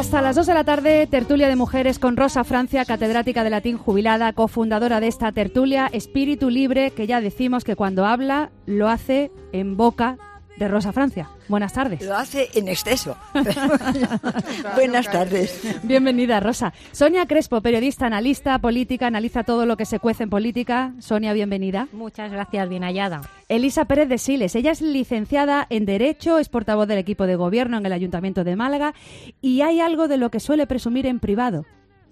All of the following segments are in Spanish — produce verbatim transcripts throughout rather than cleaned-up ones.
Hasta las dos de la tarde, tertulia de mujeres con Rosa Francia, catedrática de latín jubilada, cofundadora de esta tertulia, espíritu libre, que ya decimos que cuando habla lo hace en boca de Rosa Francia. Buenas tardes. Lo hace en exceso. Buenas tardes. Bienvenida, Rosa. Sonia Crespo, periodista, analista, política, analiza todo lo que se cuece en política. Sonia, bienvenida. Muchas gracias, bien hallada. Elisa Pérez de Siles, ella es licenciada en Derecho, es portavoz del equipo de gobierno en el Ayuntamiento de Málaga y hay algo de lo que suele presumir en privado.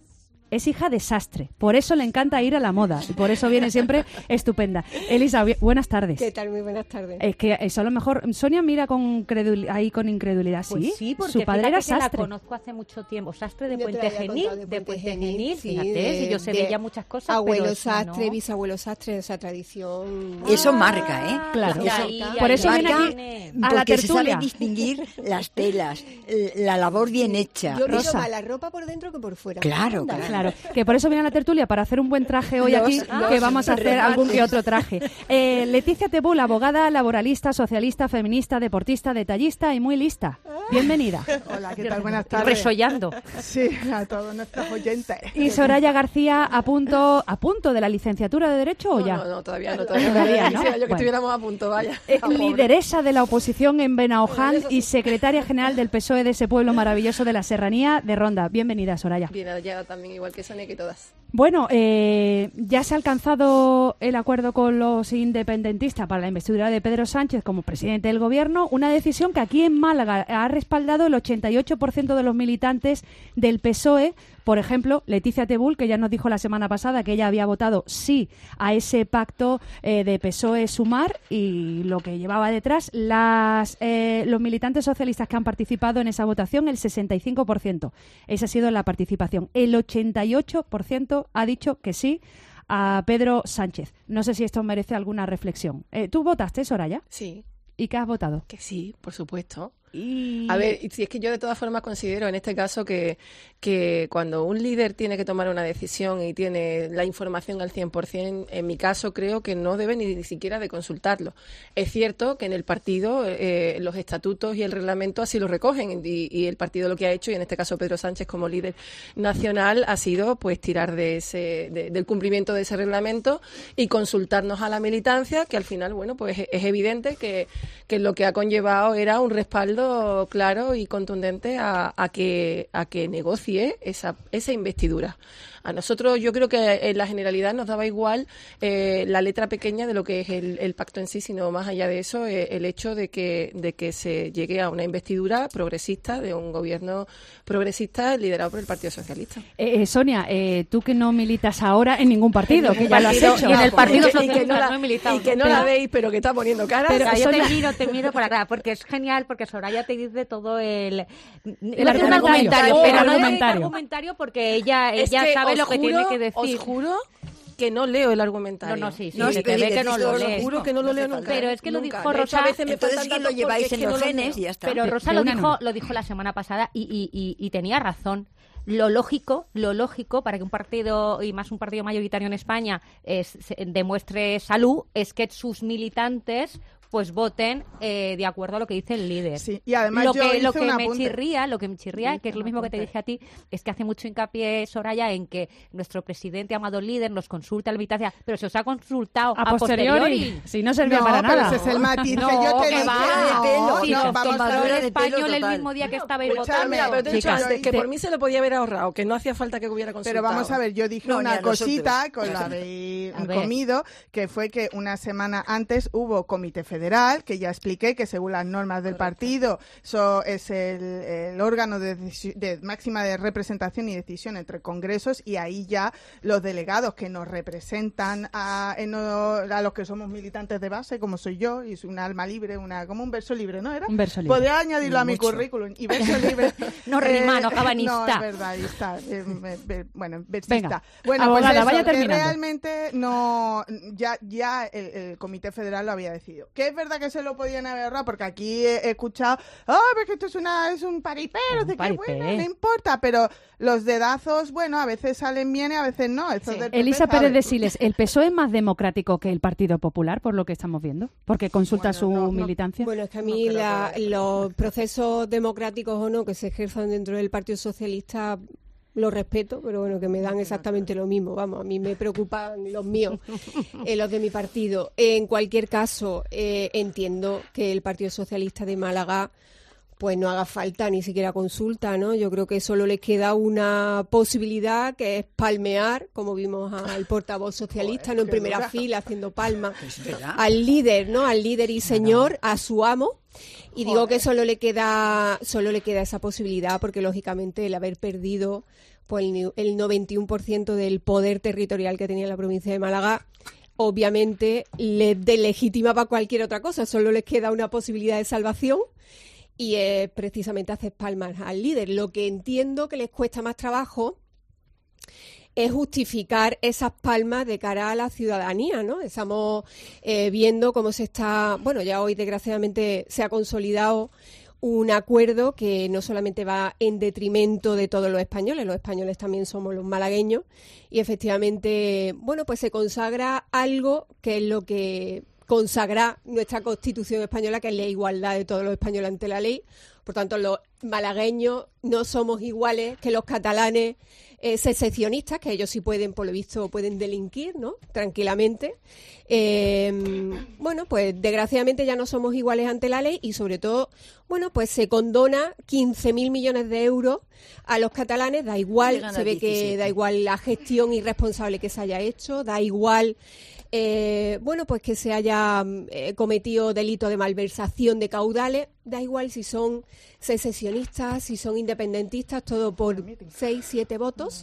Es hija de sastre, por eso le encanta ir a la moda y por eso viene siempre estupenda. Elisa, buenas tardes. ¿Qué tal? Muy buenas tardes. Es que eso a lo mejor Sonia mira con credul- ahí con incredulidad, ¿sí? Pues sí, porque su padre era que sastre. La conozco hace mucho tiempo, sastre de Yo Puente te la había Genil, contado, de Puente Genil, Genil, fíjate, sí, de- si yo sé de de ella muchas cosas, abuelo pero esa sastre, no. bisabuelo sastre, esa tradición. Eso marca, ¿eh? Claro. Eso, Ahí, ahí, por eso ahí viene viene. aquí a la porque se tertulia. sabe distinguir las telas, la labor bien hecha. Yo miro Rosa. más la ropa por dentro que por fuera. Claro, Anda. claro. Claro, que por eso viene a la tertulia, para hacer un buen traje hoy Los- aquí, los que vamos a hacer remates. algún que otro traje. Eh, Leticia Tebul, abogada, laboralista, socialista, feminista, deportista, detallista y muy lista. Bienvenida. Hola, ¿qué tal? Buenas tardes. Resollando. Sí, a todos nuestros oyentes. Y Soraya García, a punto, a punto de la licenciatura de Derecho o ya. No, no, todavía no, todavía, Todavía, no. ¿no? Quisiera yo que Bueno. estuviéramos a punto, vaya. Eh, Ah, pobre. lideresa de la oposición en Benaoján y secretaria general del P S O E de ese pueblo maravilloso de la Serranía de Ronda. Bienvenida, Soraya. Bien hallada también, igual que Sonia, que todas. Bueno, eh, ya se ha alcanzado el acuerdo con los independentistas para la investidura de Pedro Sánchez como presidente del gobierno, una decisión que aquí en Málaga ha respaldado el ochenta y ocho por ciento de los militantes del P S O E. Por ejemplo, Leticia Tebul, que ya nos dijo la semana pasada que ella había votado sí a ese pacto eh, de P S O E-Sumar y lo que llevaba detrás, las, eh, los militantes socialistas que han participado en esa votación, el sesenta y cinco por ciento. Esa ha sido la participación. El ochenta y ocho por ciento ha dicho que sí a Pedro Sánchez. No sé si esto merece alguna reflexión. Eh, ¿Tú votaste, Soraya? Sí, ¿Y qué has votado? que sí, por supuesto. Y... A ver, y si es que yo de todas formas considero en este caso que, que cuando un líder tiene que tomar una decisión y tiene la información al cien por ciento, en mi caso creo que no debe ni, ni siquiera de consultarlo. Es cierto que en el partido eh, los estatutos y el reglamento así lo recogen y, y el partido lo que ha hecho, y en este caso Pedro Sánchez como líder nacional, ha sido pues tirar de ese, de, del cumplimiento de ese reglamento y consultarnos a la militancia, que al final, bueno, pues es, es evidente que, que lo que ha conllevado era un respaldo claro y contundente a, a que a que negocie esa esa investidura. A nosotros yo creo que en la generalidad nos daba igual eh, la letra pequeña de lo que es el, el pacto en sí, sino más allá de eso eh, el hecho de que de que se llegue a una investidura progresista de un gobierno progresista liderado por el Partido Socialista. Eh, eh, Sonia, eh, tú que no militas ahora en ningún partido, que ya lo has hecho. Y en el Partido Y que- y que Socialista no la, no he militado, y que no pero- la veis, pero que está poniendo cara. Pero- O sea, yo Sonia- te miro, te miro por acá, porque es genial, porque Soraya te dice todo el... El no es un argumentario. argumentario, Oh, pero no es argumentario. argumentario porque ella, Es ella que sabe os lo que juro- tiene que decir. Os juro que no leo el argumentario. No, no, sí, sí, No, se sí, te ve que no decís lo todo, lees. Os juro que no lo leo nunca. Pero es que lo Nunca. dijo De hecho, Rosa- a veces me Entonces, faltan ¿quién lo datos lleváis porque en es que los no lo genes? leo. Y ya está. Pero De- Rosa de lo una en dijo, una. lo dijo la semana pasada y, y, y, y tenía razón. Lo lógico, lo lógico para que un partido, y más un partido mayoritario en España, es, se- demuestre salud, es que sus militantes pues voten eh, de acuerdo a lo que dice el líder. Sí, y además lo yo que, hice lo que un me apunte. chirría, lo que me chirría, Sí, que es lo un mismo que te apunte. dije a ti, es que hace mucho hincapié Soraya en que nuestro presidente amado líder nos consulta a la militancia, pero se os ha consultado A posteriori, si no servía No, para pero nada. ese es el matiz que No, yo te que dije. va. de pelo, No, Si no, nos vamos a compró ver. el de pelo español el total. mismo día que estabais escúchame, votando. Mira, pero te he dicho Chicas, antes que te- por mí se lo podía haber ahorrado, que no hacía falta que hubiera consultado. Pero vamos a ver, yo dije No, ni una a nosotros. cosita, con la habéis A ver. comido, que fue que una semana antes hubo Comité Federal, que ya expliqué que según las normas del partido eso es el, el órgano de, deci- de máxima de representación y decisión entre congresos, y ahí ya los delegados que nos representan a, en, a los que somos militantes de base, como soy yo, y soy una alma libre, una como un verso libre, ¿no era? Un verso libre. Podría añadirlo a mi Mucho. currículum. Y verso libre. No rima, no cabanista. No, es verdad, ahí está. Eh, eh, eh, bueno, versista. Venga, Bueno, abogada, pues eso, vaya que terminando. realmente no, ya, ya el, el Comité Federal lo había decidido. ¿Qué es verdad que se lo podían haber ahorrado, porque aquí he, he escuchado, ah, oh, porque esto es una es un paripé, no sé qué, bueno, no importa, pero los dedazos, bueno, a veces salen bien y a veces no. Sí. Elisa Pérez de Siles, ¿el P S O E es más democrático que el Partido Popular, por lo que estamos viendo? Porque consulta bueno, su no, militancia. Bueno, es que a mí no la, los procesos democráticos o no que se ejerzan dentro del Partido Socialista lo respeto, pero bueno, que me dan exactamente lo mismo. Vamos, a mí me preocupan los míos, eh, los de mi partido. En cualquier caso, eh, entiendo que el Partido Socialista de Málaga pues no haga falta ni siquiera consulta, ¿no? Yo creo que solo les queda una posibilidad, que es palmear, como vimos al portavoz socialista, Joder, ¿no? En primera dura. fila, haciendo palmas al líder, ¿no? Al líder y señor, a su amo. Y Joder. digo que solo le queda solo le queda esa posibilidad, porque lógicamente el haber perdido pues el, el noventa y uno por ciento del poder territorial que tenía la provincia de Málaga, obviamente le deslegitima para cualquier otra cosa. Solo les queda una posibilidad de salvación, y es precisamente hacer palmas al líder. Lo que entiendo que les cuesta más trabajo es justificar esas palmas de cara a la ciudadanía, ¿no? Estamos eh, viendo cómo se está, bueno, ya hoy desgraciadamente se ha consolidado un acuerdo que no solamente va en detrimento de todos los españoles, los españoles también somos los malagueños, y efectivamente, bueno, pues se consagra algo que es lo que consagra nuestra Constitución española, que es la igualdad de todos los españoles ante la ley. Por tanto, los malagueños no somos iguales que los catalanes eh, secesionistas, que ellos sí pueden, por lo visto, pueden delinquir, ¿no? Tranquilamente. Eh, bueno, pues desgraciadamente ya no somos iguales ante la ley, y sobre todo, bueno, pues se condona quince mil millones de euros a los catalanes. Da igual, se ve que da igual la gestión irresponsable que se haya hecho, da igual Eh, bueno, pues que se haya eh, cometido delito de malversación de caudales, da igual si son secesionistas, si son independentistas, todo por seis, siete votos.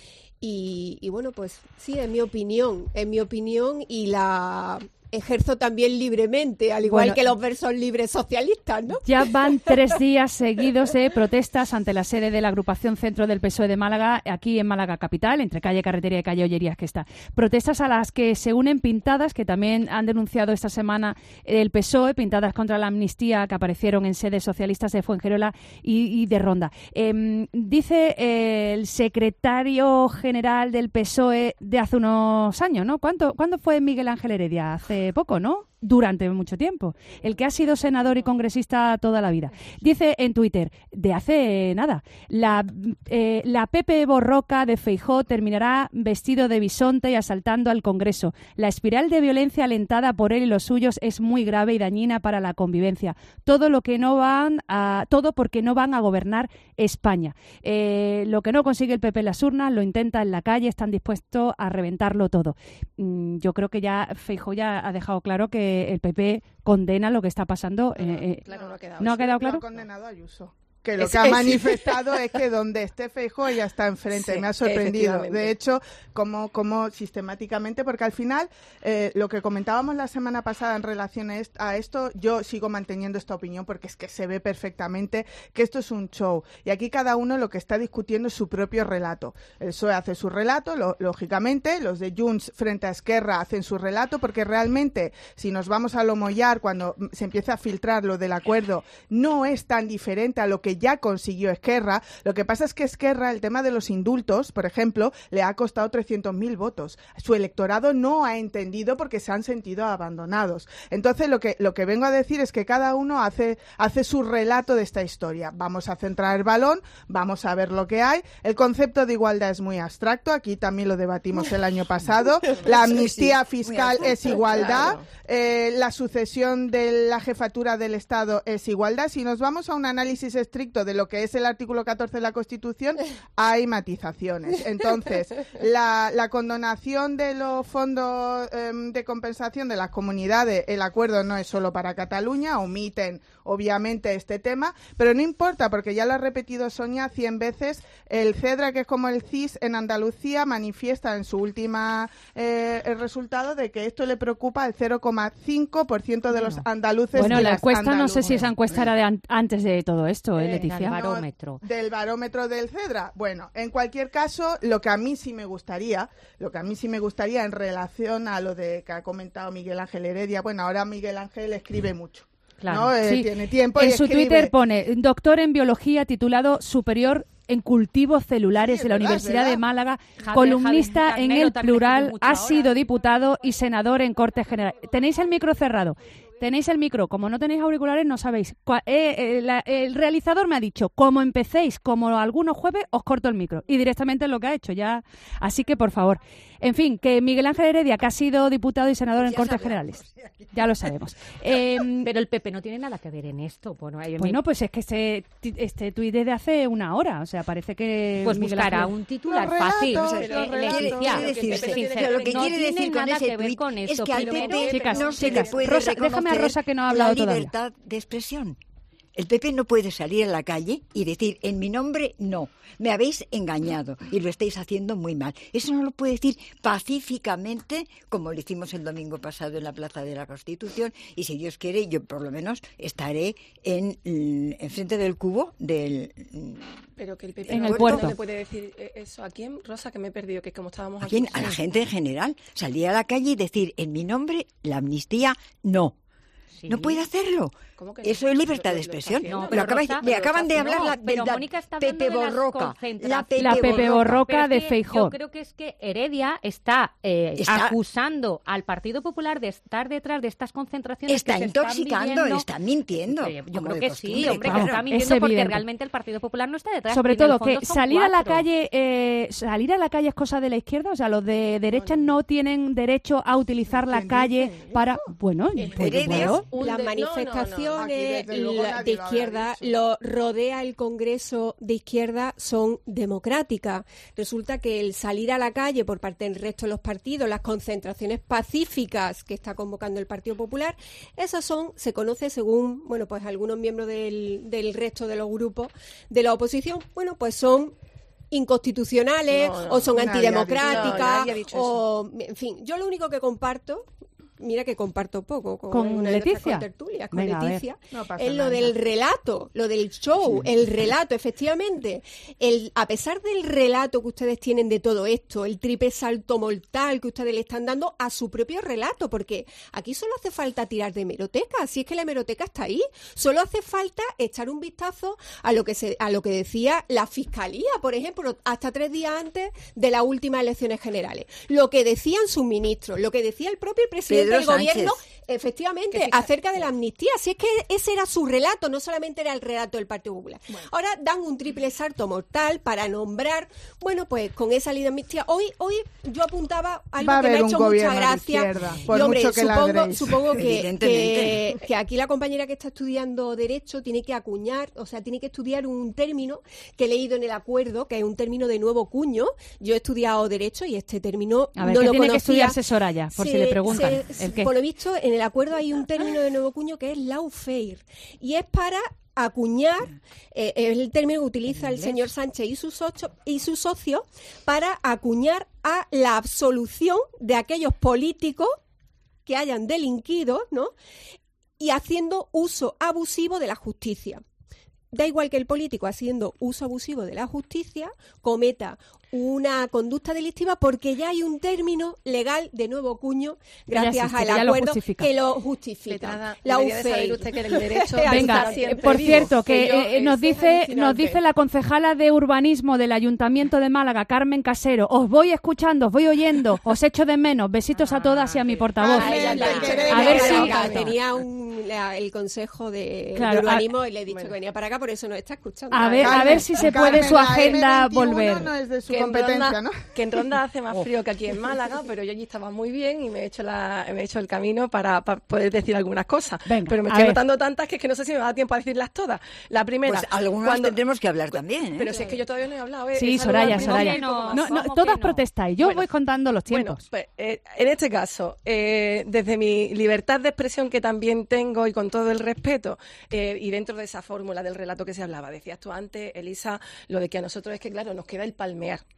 Y, y bueno, pues sí, es mi opinión, es mi opinión, y la ejerzo también libremente, al igual bueno, que los versos libres socialistas, ¿no? Ya van tres días seguidos de protestas ante la sede de la agrupación Centro del P S O E de Málaga, aquí en Málaga capital, entre calle Carretería y calle Ollerías que está. Protestas a las que se unen pintadas, que también han denunciado esta semana el P S O E, pintadas contra la amnistía que aparecieron en sedes socialistas de Fuengirola y, y de Ronda. Eh, dice eh, el secretario general del P S O E de hace unos años, ¿no? ¿Cuánto, ¿Cuándo fue Miguel Ángel Heredia? Hace poco, ¿no? Durante mucho tiempo. El que ha sido senador y congresista toda la vida. Dice en Twitter, de hace nada, la, eh, la Pepe Borroca de Feijóo terminará vestido de bisonte y asaltando al Congreso. La espiral de violencia alentada por él y los suyos es muy grave y dañina para la convivencia. Todo lo que no van a, todo porque no van a gobernar España. Eh, lo que no consigue el P P en las urnas, lo intenta en la calle, están dispuestos a reventarlo todo. Mm, yo creo que ya Feijóo ya ha dejado claro que el P P condena lo que está pasando. Eh, eh, claro, no ha quedado, ¿no ha quedado claro? No ha condenado a Ayuso. Que lo que ha manifestado es que donde esté Feijóo ya está enfrente. Sí, me ha sorprendido. De hecho, como, como sistemáticamente, porque al final, eh, lo que comentábamos la semana pasada en relación a esto, yo sigo manteniendo esta opinión porque es que se ve perfectamente que esto es un show. Y aquí cada uno lo que está discutiendo es su propio relato. El P S O E hace su relato, lo, lógicamente, los de Junts frente a Esquerra hacen su relato, porque realmente, si nos vamos a lo mollar, cuando se empieza a filtrar lo del acuerdo, no es tan diferente a lo que ya consiguió Esquerra. Lo que pasa es que Esquerra, el tema de los indultos, por ejemplo, le ha costado trescientos mil votos. Su electorado no ha entendido porque se han sentido abandonados. Entonces, lo que, lo que vengo a decir es que cada uno hace, hace su relato de esta historia. Vamos a centrar el balón, vamos a ver lo que hay. El concepto de igualdad es muy abstracto, aquí también lo debatimos el año pasado. La amnistía fiscal es igualdad, eh, la sucesión de la jefatura del Estado es igualdad. Si nos vamos a un análisis estricto de lo que es el artículo catorce de la Constitución, hay matizaciones. Entonces, la, la condonación de los fondos eh, de compensación de las comunidades, el acuerdo no es solo para Cataluña, omiten obviamente este tema, pero no importa, porque ya lo ha repetido Sonia cien veces, el CEDRA, que es como el C I S en Andalucía, manifiesta en su última eh, el resultado de que esto le preocupa al cero coma cinco por ciento de los andaluces. Bueno, y la las encuesta, andaluces. No sé si esa encuesta era de an- antes de todo esto, ¿eh? Leticia? Del barómetro. No, del barómetro del Cedra. Bueno, en cualquier caso, lo que a mí sí me gustaría, lo que a mí sí me gustaría en relación a lo de que ha comentado Miguel Ángel Heredia, bueno, ahora Miguel Ángel escribe mucho. Claro. ¿No? Eh, Sí. Tiene tiempo En y su escribe. Twitter pone, doctor en biología titulado Superior en cultivos celulares Sí, de la verdad, Universidad verdad. de Málaga, Javier, columnista Javier en Carnero El también escribe Plural, mucho ha ahora. sido diputado y senador en Cortes Generales. Tenéis el micro cerrado. Tenéis el micro. Como no tenéis auriculares, no sabéis. Cua- eh, eh, la- el realizador me ha dicho, como empecéis, como algunos jueves, os corto el micro. Y directamente es lo que ha hecho ya. Así que, por favor. En fin, que Miguel Ángel Heredia, que ha sido diputado y senador en Ya Cortes sabemos. Generales. Ya lo sabemos. Eh, Pero el P P no tiene nada que ver en esto. Bueno, hay- bueno, pues es que este, este tuit es de hace una hora. O sea, parece que pues Miguel buscará Ángel- un titular Los fácil. relatos, Eh, los eh, relatos. Leticia, Quiere decirse, sincero, pero lo que no quiere tiene decir con nada ese que ver tuit con es eso. que al Primero, P P Chicas, no se chicas, le puede Rosa, reconocer déjame a Rosa que no ha la hablado todavía. libertad de expresión. El P P no puede salir a la calle y decir, en mi nombre, no, me habéis engañado y lo estáis haciendo muy mal. Eso no lo puede decir pacíficamente, como lo hicimos el domingo pasado en la Plaza de la Constitución, y si Dios quiere, yo por lo menos estaré en, en frente del cubo del... Pero que el P P En no el le puerto. puede decir eh, eso. ¿A quién, Rosa, que me he perdido? Que como estábamos ¿A aquí. quién? A la gente en general. Salir a la calle y decir, en mi nombre, la amnistía, no. Sí. No puede hacerlo. ¿Cómo que no? Eso es libertad Lo- de lo está expresión. haciendo. No, Me pero acabáis- Rosa, me pero acaban de Rosa, hablar no, la, de pero la Mónica está hablando Pepe de las Borroca. La concentraciones. Pepe, La Pepe Borroca Pero es de que Feijóo. Yo creo que es que Heredia está, eh, Está- acusando al Partido Popular de estar detrás de estas concentraciones. Está que se intoxicando, están viviendo. está mintiendo. Eh, Yo como creo de que costumbre, sí, hombre, claro. que está Es mintiendo porque evidente. realmente el Partido Popular no está detrás. Sobre y en el todo fondo que son salir a la cuatro. calle, eh, salir a la calle es cosa de la izquierda, o sea, los de derecha no tienen derecho a utilizar la ¿Quién calle dice eso? para, bueno, pues, Heredia bueno, Un Las de- no, no, no. manifestaciones Aquí, desde luego, la- nadie de lo habrá izquierda, dicho. lo rodea el Congreso de izquierda, son democráticas. Resulta que el salir a la calle por parte del resto de los partidos, las concentraciones pacíficas que está convocando el Partido Popular, esas son, se conoce según, bueno, pues algunos miembros del, del resto de los grupos de la oposición, bueno, pues son inconstitucionales No, no, o son nadie ha dicho- antidemocráticas no, nadie ha dicho o, en fin, yo lo único que comparto, mira que comparto poco con, ¿Con una de nuestras Leticia? contertulias, con Venga, a ver. Leticia, No pasa es lo nada. del relato, lo del show, el relato, efectivamente. El, a pesar del relato que ustedes tienen de todo esto, el triple salto mortal que ustedes le están dando a su propio relato, porque aquí solo hace falta tirar de hemeroteca, si es que la hemeroteca está ahí, solo hace falta echar un vistazo a lo que se, a lo que decía la Fiscalía, por ejemplo, hasta tres días antes de las últimas elecciones generales. Lo que decían sus ministros, lo que decía el propio presidente Pedro del gobierno, Sánchez. efectivamente, Que sí, acerca de la amnistía. Si es que ese era su relato, no solamente era el relato del Partido Popular. Ahora dan un triple salto mortal para nombrar, bueno, pues con esa ley de amnistía. Hoy, hoy yo apuntaba algo Va a que me ha haber un hecho mucha gobierno de gracia. izquierda, por y hombre, mucho que supongo, ladréis. supongo que, Evidentemente. que, que aquí la compañera que está estudiando Derecho tiene que acuñar, o sea, tiene que estudiar un término que he leído en el acuerdo, que es un término de nuevo cuño. Yo he estudiado Derecho y este término a ver, no que lo tiene que conocía. estudiarse Soraya, por si Se- le preguntan. se- ¿El qué? Por lo visto, en el acuerdo hay un término de nuevo cuño que es lawfare y es para acuñar, eh, es el término que utiliza el señor Sánchez y sus ocho, y sus socios para acuñar a la absolución de aquellos políticos que hayan delinquido, ¿no? Y haciendo uso abusivo de la justicia. Da igual que el político, haciendo uso abusivo de la justicia, cometa una conducta delictiva porque ya hay un término legal de nuevo cuño ya gracias existe, al que ya lo acuerdo justifica. que lo justifica. Letrada, La debería de saber UFEI. usted que el derecho Venga, está eh, siempre por vivo, cierto, que yo, eh, nos eso es dice alucinante. nos dice la concejala de urbanismo del Ayuntamiento de Málaga, Carmen Casero, os voy escuchando, os voy oyendo, os echo de menos, besitos a todas y a mi portavoz. Ah, ella Carmen, le ha te dicho que queremos. A ver venía si- para acá. Tenía un, la- el consejo de, Claro, de a- urbanismo y le he dicho bueno. que venía para acá, por eso nos está escuchando. A ver, a Carmen, ver si se Carmen, puede su la agenda eme veintiuno volver. no es de su que en competencia, Ronda- ¿no? que en Ronda hace más frío que aquí en Málaga, pero yo allí estaba muy bien y me he hecho la me he hecho el camino para, para poder decir algunas cosas. Venga, pero me a estoy ver. anotando tantas que es que no sé si me da tiempo a decirlas todas. La primera, Pues algunos cuando- tendremos que hablar también, ¿eh? pero si es que yo todavía no he hablado. ¿eh? Sí, He saludado Soraya, al Soraya. primero y poco más. No, no, ¿Cómo todas que no? protestáis. Yo os Bueno, voy contando los Bueno, tiempos. pues, eh, en este caso, eh, desde mi libertad de expresión que también tengo y con todo el respeto, eh, y dentro de esa fórmula del relato que se hablaba, decías tú antes, Elisa, lo de que a nosotros es que, claro, nos queda el palmear. No.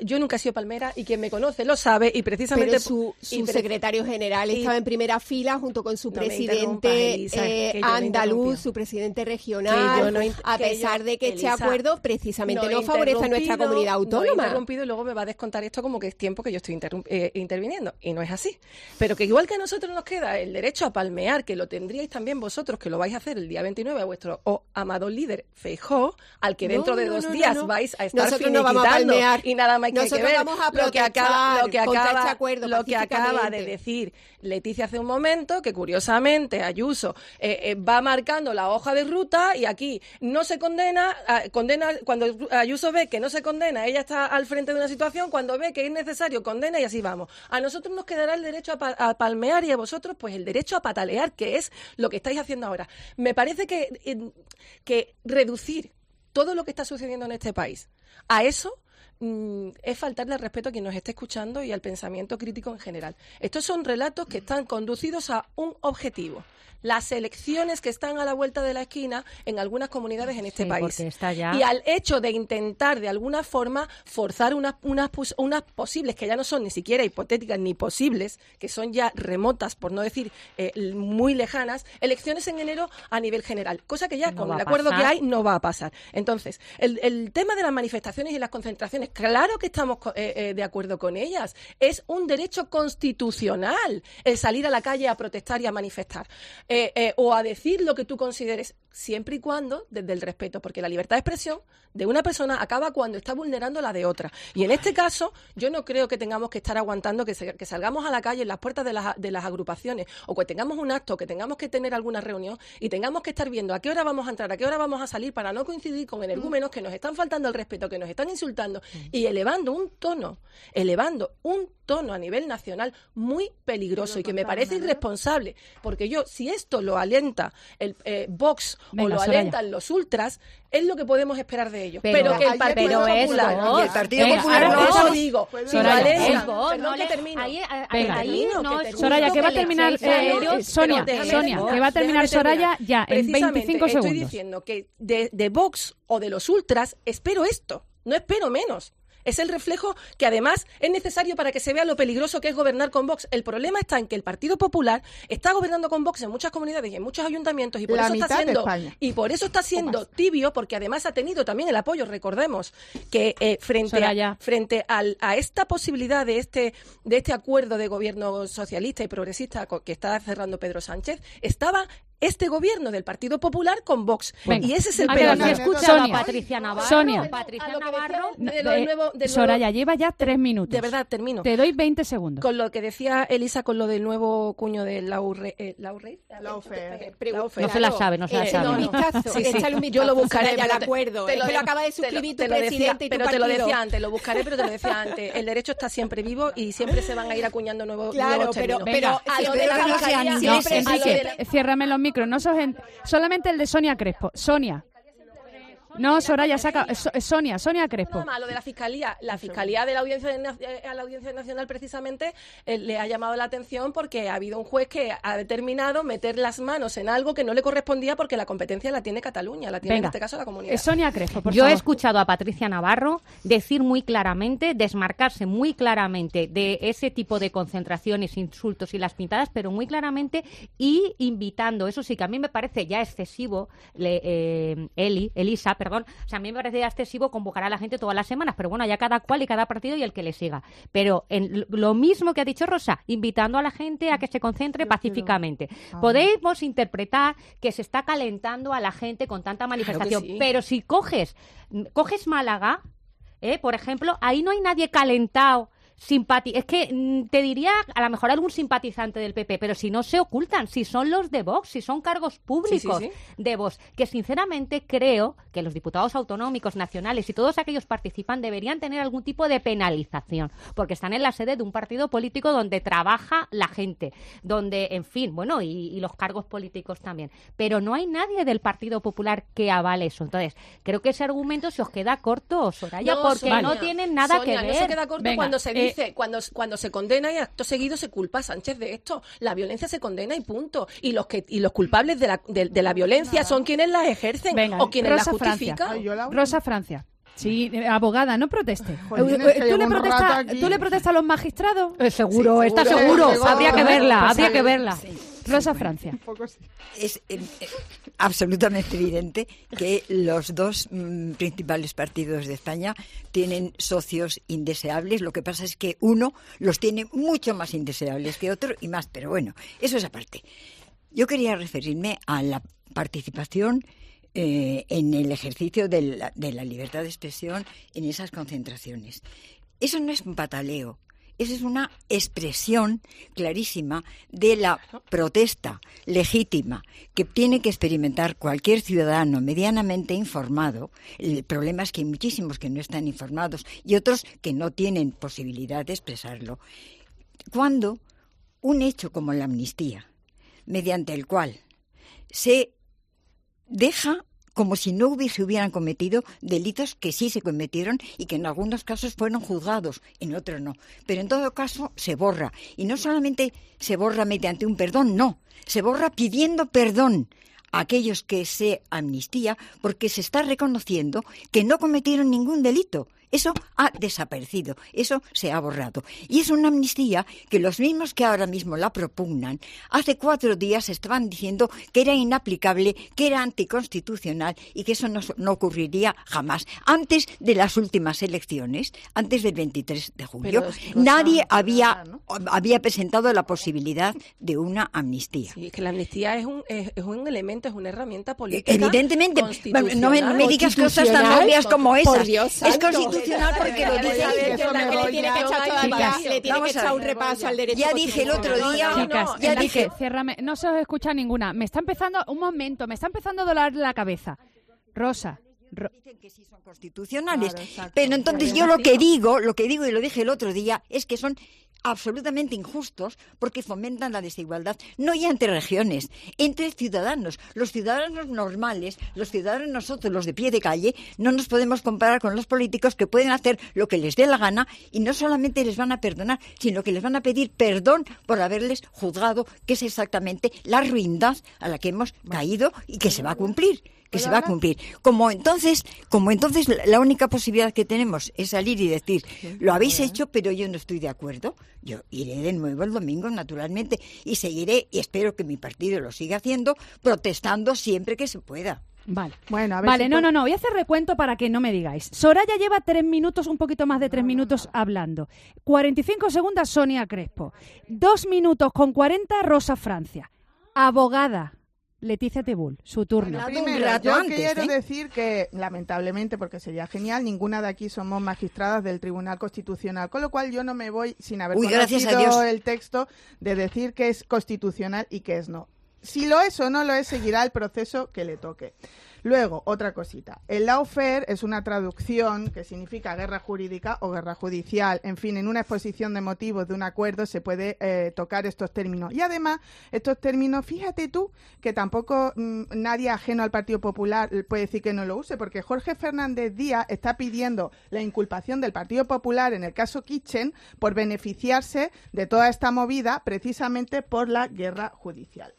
yo nunca he sido palmera y quien me conoce lo sabe y precisamente... Pero su, su y pre- secretario general y, estaba en primera fila junto con su no presidente Elisa, eh, que yo no andaluz, su presidente regional, Que yo no a que pesar yo, de que Elisa, este acuerdo precisamente no, no favorece a nuestra comunidad autónoma. No he interrumpido y luego me va a descontar esto como que es tiempo que yo estoy interrum- eh, interviniendo. Y no es así. Pero que igual que a nosotros nos queda el derecho a palmear, que lo tendríais también vosotros, que lo vais a hacer el día veintinueve a vuestro oh, amado líder Feijóo, al que dentro No, de no, dos no, días no, no. vais a estar Nosotros no vamos a finiquitando palmear. y nada más que hay que Nosotros ver vamos a lo que acaba, lo que protestar contra acaba, este acuerdo lo que acaba de pacíficamente. decir Leticia hace un momento, que curiosamente Ayuso eh, eh, va marcando la hoja de ruta y aquí no se condena, eh, condena cuando Ayuso ve que no se condena, ella está al frente de una situación, cuando ve que es necesario condena y así vamos. A nosotros nos quedará el derecho a, pa- a palmear y a vosotros pues el derecho a patalear, que es lo que estáis haciendo ahora. Me parece que, eh, que reducir todo lo que está sucediendo en este país a eso mm, es faltarle al respeto a quien nos esté escuchando y al pensamiento crítico en general. Estos son relatos que están conducidos a un objetivo. Las elecciones que están a la vuelta de la esquina en algunas comunidades en este Sí, país. porque está ya- Y al hecho de intentar de alguna forma forzar unas, unas, pos- unas posibles, que ya no son ni siquiera hipotéticas ni posibles, que son ya remotas, por no decir eh, muy lejanas, elecciones en enero a nivel general. Cosa que ya No con va el a acuerdo que pasar. hay no va a pasar. Entonces, el, el tema de las manifestaciones y las concentraciones, claro que estamos co- eh, eh, de acuerdo con ellas. Es un derecho constitucional el salir a la calle a protestar y a manifestar. Eh, eh, o a decir lo que tú consideres, siempre y cuando desde el respeto, porque la libertad de expresión de una persona acaba cuando está vulnerando la de otra. Y en este caso, yo no creo que tengamos que estar aguantando que, se- que salgamos a la calle en las puertas de las, de las agrupaciones, o que tengamos un acto, que tengamos que tener alguna reunión y tengamos que estar viendo a qué hora vamos a entrar, a qué hora vamos a salir, para no coincidir con energúmenos que nos están faltando el respeto, que nos están insultando y elevando un tono, elevando un tono a nivel nacional muy peligroso y que me parece irresponsable, porque yo, si esto lo alienta el eh, Vox Venga, o lo Soraya. alientan los ultras, es lo que podemos esperar de ellos. Pero- Pero, que el ayer Partido pero es Popular... Vox. Y el Partido Venga, Popular ahora no. Eso Vox. digo, Puede si lo Soraya, alientan- Es Vox, Perdón no que le- termino. ahí- a- Venga. ahí Termino, no que es termino. Soraya, justo que va a le terminar, echéis a eh, ellos, Sonia, pero déjame Sonia, terminar, que va a terminar déjame Soraya terminar. ya en Precisamente, veinticinco estoy segundos. diciendo que de, de Vox o de los ultras espero esto, no espero menos. Es el reflejo que además es necesario para que se vea lo peligroso que es gobernar con Vox. El problema está en que el Partido Popular está gobernando con Vox en muchas comunidades y en muchos ayuntamientos y por La eso está mitad de siendo España. y por eso está siendo tibio, porque además ha tenido también el apoyo, recordemos, que eh, frente Soraya. a, frente al, a esta posibilidad de este de este acuerdo de gobierno socialista y progresista co- que está cerrando Pedro Sánchez, estaba este gobierno del Partido Popular con Vox. Venga. Y ese es el A ver, peligro. si escuchado Sonia. a Patricia Navarro. Sonia. Patricia A lo que decía Navarro. de lo del Eh, nuevo- del nuevo- Soraya, lleva ya tres minutos. De verdad, termino. Te doy veinte segundos. Con lo que decía Elisa, con lo del nuevo cuño de Laure, eh, Laure, Lawfare. Lawfare. No se la sabe, no se la Eh, sabe. no, Un no. vistazo, Sí, sí. échale un Yo lo vistazo, buscaré. Soraya, pero al te- acuerdo. te Es que lo de- acaba de te lo- suscribir te tu lo decía- presidente y tu Pero te lo partido. decía antes, lo buscaré, pero te lo decía antes. El derecho está siempre vivo y siempre se van a ir acuñando nuevos, Claro, nuevos pero- términos. pero A si lo de espero la que no sea fiscalía- niños, No, siempre- a lo de Enrique, la- ciérrame los micros. No sos en- solamente el de Sonia Crespo. Sonia. No, Soraya, saca. So- Sonia, Sonia Crespo. Nada más, lo de la fiscalía. La fiscalía de la audiencia na- eh, a la audiencia nacional precisamente eh, le ha llamado la atención porque ha habido un juez que ha determinado meter las manos en algo que no le correspondía porque la competencia la tiene Cataluña, la tiene Venga. en este caso la comunidad. Eh, Sonia Crespo, por Yo favor. he escuchado a Patricia Navarro decir muy claramente, desmarcarse muy claramente de ese tipo de concentraciones, insultos y las pintadas, pero muy claramente y invitando, eso sí que a mí me parece ya excesivo, le- eh, Eli, Elisa, perdón, o sea, a mí me parece ya excesivo convocar a la gente todas las semanas, pero bueno, ya cada cual y cada partido y el que le siga. Pero en lo mismo que ha dicho Rosa, invitando a la gente a que se concentre pacíficamente. Podemos interpretar que se está calentando a la gente con tanta manifestación, sí. pero si coges, coges Málaga, ¿eh? Por ejemplo, ahí no hay nadie calentado. Simpati es que mm, te diría a lo mejor algún simpatizante del P P, pero si no se ocultan, si son los de Vox, si son cargos públicos Sí, sí, de Vox, que sinceramente creo que los diputados autonómicos nacionales y todos aquellos participan deberían tener algún tipo de penalización, porque están en la sede de un partido político donde trabaja la gente, donde, en fin, bueno, y, y los cargos políticos también, pero no hay nadie del Partido Popular que avale eso. Entonces, creo que ese argumento se os queda corto, Soraya, No, porque Sonia, no tienen nada Sonia, que no ver. se queda corto Venga, cuando se eh, dice, cuando, cuando se condena y acto seguido se culpa a Sánchez de esto. La violencia se condena y punto. Y los que y los culpables de la, de, de la violencia son quienes la ejercen Venga, o quienes Rosa la Francia. justifican. Ay, yo la- Rosa Francia. Sí, eh, abogada, no proteste. Jolín, Eh, es que ¿Tú, llevo le un protestas, rato aquí. ¿Tú le protestas a los magistrados? Eh, seguro, Sí, está seguro, seguro. seguro. Habría que verla, Pues habría sí. que verla. Sí. Rosa Francia. Un poco sí. Es eh, eh, absolutamente evidente que los dos mm, principales partidos de España tienen socios indeseables. Lo que pasa es que uno los tiene mucho más indeseables que otro y más, pero bueno, eso es aparte. Yo quería referirme a la participación eh, en el ejercicio de la, de la libertad de expresión en esas concentraciones. Eso no es un pataleo. Esa es una expresión clarísima de la protesta legítima que tiene que experimentar cualquier ciudadano medianamente informado. El problema es que hay muchísimos que no están informados y otros que no tienen posibilidad de expresarlo. Cuando un hecho como la amnistía, mediante el cual se deja como si no hubiese, hubieran cometido delitos que sí se cometieron y que en algunos casos fueron juzgados, en otros no. Pero en todo caso se borra. Y no solamente se borra mediante un perdón, no. Se borra pidiendo perdón a aquellos que se amnistía porque se está reconociendo que no cometieron ningún delito. Eso ha desaparecido, eso se ha borrado. Y es una amnistía que los mismos que ahora mismo la propugnan, hace cuatro días estaban diciendo que era inaplicable, que era anticonstitucional y que eso no, no ocurriría jamás. Antes de las últimas elecciones, antes del veintitrés de julio, Pero, Rosa, nadie había, verdad, ¿no? había presentado la posibilidad de una amnistía. Sí, es que la amnistía es un, es, es un elemento, es una herramienta política. Evidentemente, constitucional. no me, no me digas cosas tan Constitucional, obvias como por esas. Dios Es santo. constitucional porque lo dice. saber que eso me le voy tiene ya. que echar todavía, le tiene Vamos que a echar ver. un repaso al derecho Ya dije el otro constitucional. día, No, no, Chicas, no, ya Enrique, dije. ciérrame. No se os escucha ninguna. Me está empezando, un momento, me está empezando a doler la cabeza. Rosa. Ro- Dicen que sí son constitucionales, Claro, exacto. pero entonces yo lo que digo, lo que digo y lo dije el otro día, es que son absolutamente injustos porque fomentan la desigualdad, no ya entre regiones, entre ciudadanos. Los ciudadanos normales, los ciudadanos nosotros, los de pie de calle, no nos podemos comparar con los políticos que pueden hacer lo que les dé la gana y no solamente les van a perdonar, sino que les van a pedir perdón por haberles juzgado, que es exactamente la ruindad a la que hemos caído y que se va a cumplir. que se va a cumplir. Como entonces, como entonces la única posibilidad que tenemos es salir y decir, lo habéis hecho, pero yo no estoy de acuerdo, yo iré de nuevo el domingo, naturalmente, y seguiré, y espero que mi partido lo siga haciendo, protestando siempre que se pueda. Vale, Bueno, a ver vale si no, to- no, no, voy a hacer recuento para que no me digáis. Soraya lleva tres minutos, un poquito más de tres minutos hablando. cuarenta y cinco segundos Sonia Crespo. Dos minutos con cuarenta Rosa Francia. Abogada Leticia Tebul, su turno. Hablado un Primero, rato yo antes, quiero ¿eh? decir que, lamentablemente, porque sería genial, ninguna de aquí somos magistradas del Tribunal Constitucional, con lo cual yo no me voy sin haber Uy, gracias a conocido Dios. el texto de decir que es constitucional y que es no. Si lo es o no lo es, seguirá el proceso que le toque. Luego, otra cosita. El lawfare es una traducción que significa guerra jurídica o guerra judicial. En fin, en una exposición de motivos de un acuerdo se puede eh, tocar estos términos. Y además, estos términos, fíjate tú, que tampoco mmm, nadie ajeno al Partido Popular puede decir que no lo use, porque Jorge Fernández Díaz está pidiendo la inculpación del Partido Popular en el caso Kitchen por beneficiarse de toda esta movida precisamente por la guerra judicial.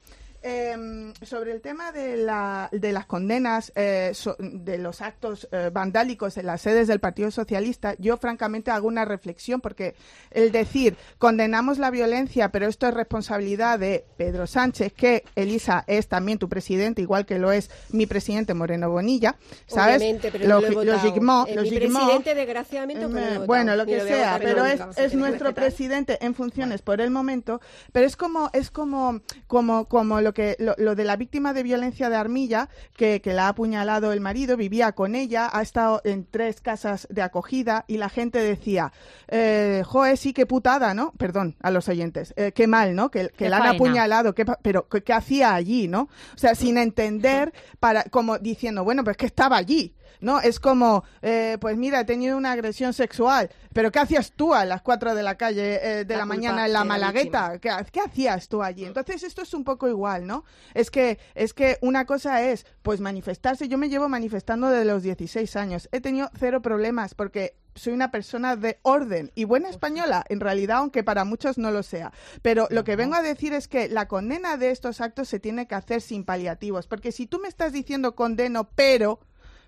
Eh, sobre el tema de, la, de las condenas eh, so, de los actos eh, vandálicos en las sedes del Partido Socialista, yo francamente hago una reflexión, porque el decir condenamos la violencia, pero esto es responsabilidad de Pedro Sánchez, que Elisa es también tu presidente, igual que lo es mi presidente Moreno Bonilla, ¿sabes? Obviamente, pero no lo he votado. Logicmo, Eh, logicmo, mi presidente, desgraciadamente, eh, pero no lo he votado. bueno, lo Ni que lo voy a sea, votar pero es, nunca. es nuestro presidente en funciones por el momento, pero es como es como como como lo que lo, lo de la víctima de violencia de Armilla, que, que la ha apuñalado el marido, vivía con ella, ha estado en tres casas de acogida y la gente decía, eh, joe, sí, qué putada, ¿no? Perdón a los oyentes, eh, qué mal, ¿no? Que, que Qué la han faena. apuñalado, qué pa- pero ¿qué, qué hacía allí, ¿no? O sea, sin entender, para como diciendo, bueno, pues que estaba allí. No, es como, eh, pues mira, he tenido una agresión sexual, pero ¿qué hacías tú a las cuatro de la calle eh, de La la, culpa mañana en la de la Malagueta? ¿Qué, ¿Qué hacías tú allí? Entonces esto es un poco igual, ¿no? Es que es que una cosa es, pues manifestarse. Yo me llevo manifestando desde los dieciséis años. He tenido cero problemas porque soy una persona de orden y buena española, en realidad, aunque para muchos no lo sea. Pero lo que vengo a decir es que la condena de estos actos se tiene que hacer sin paliativos, porque si tú me estás diciendo condeno, pero...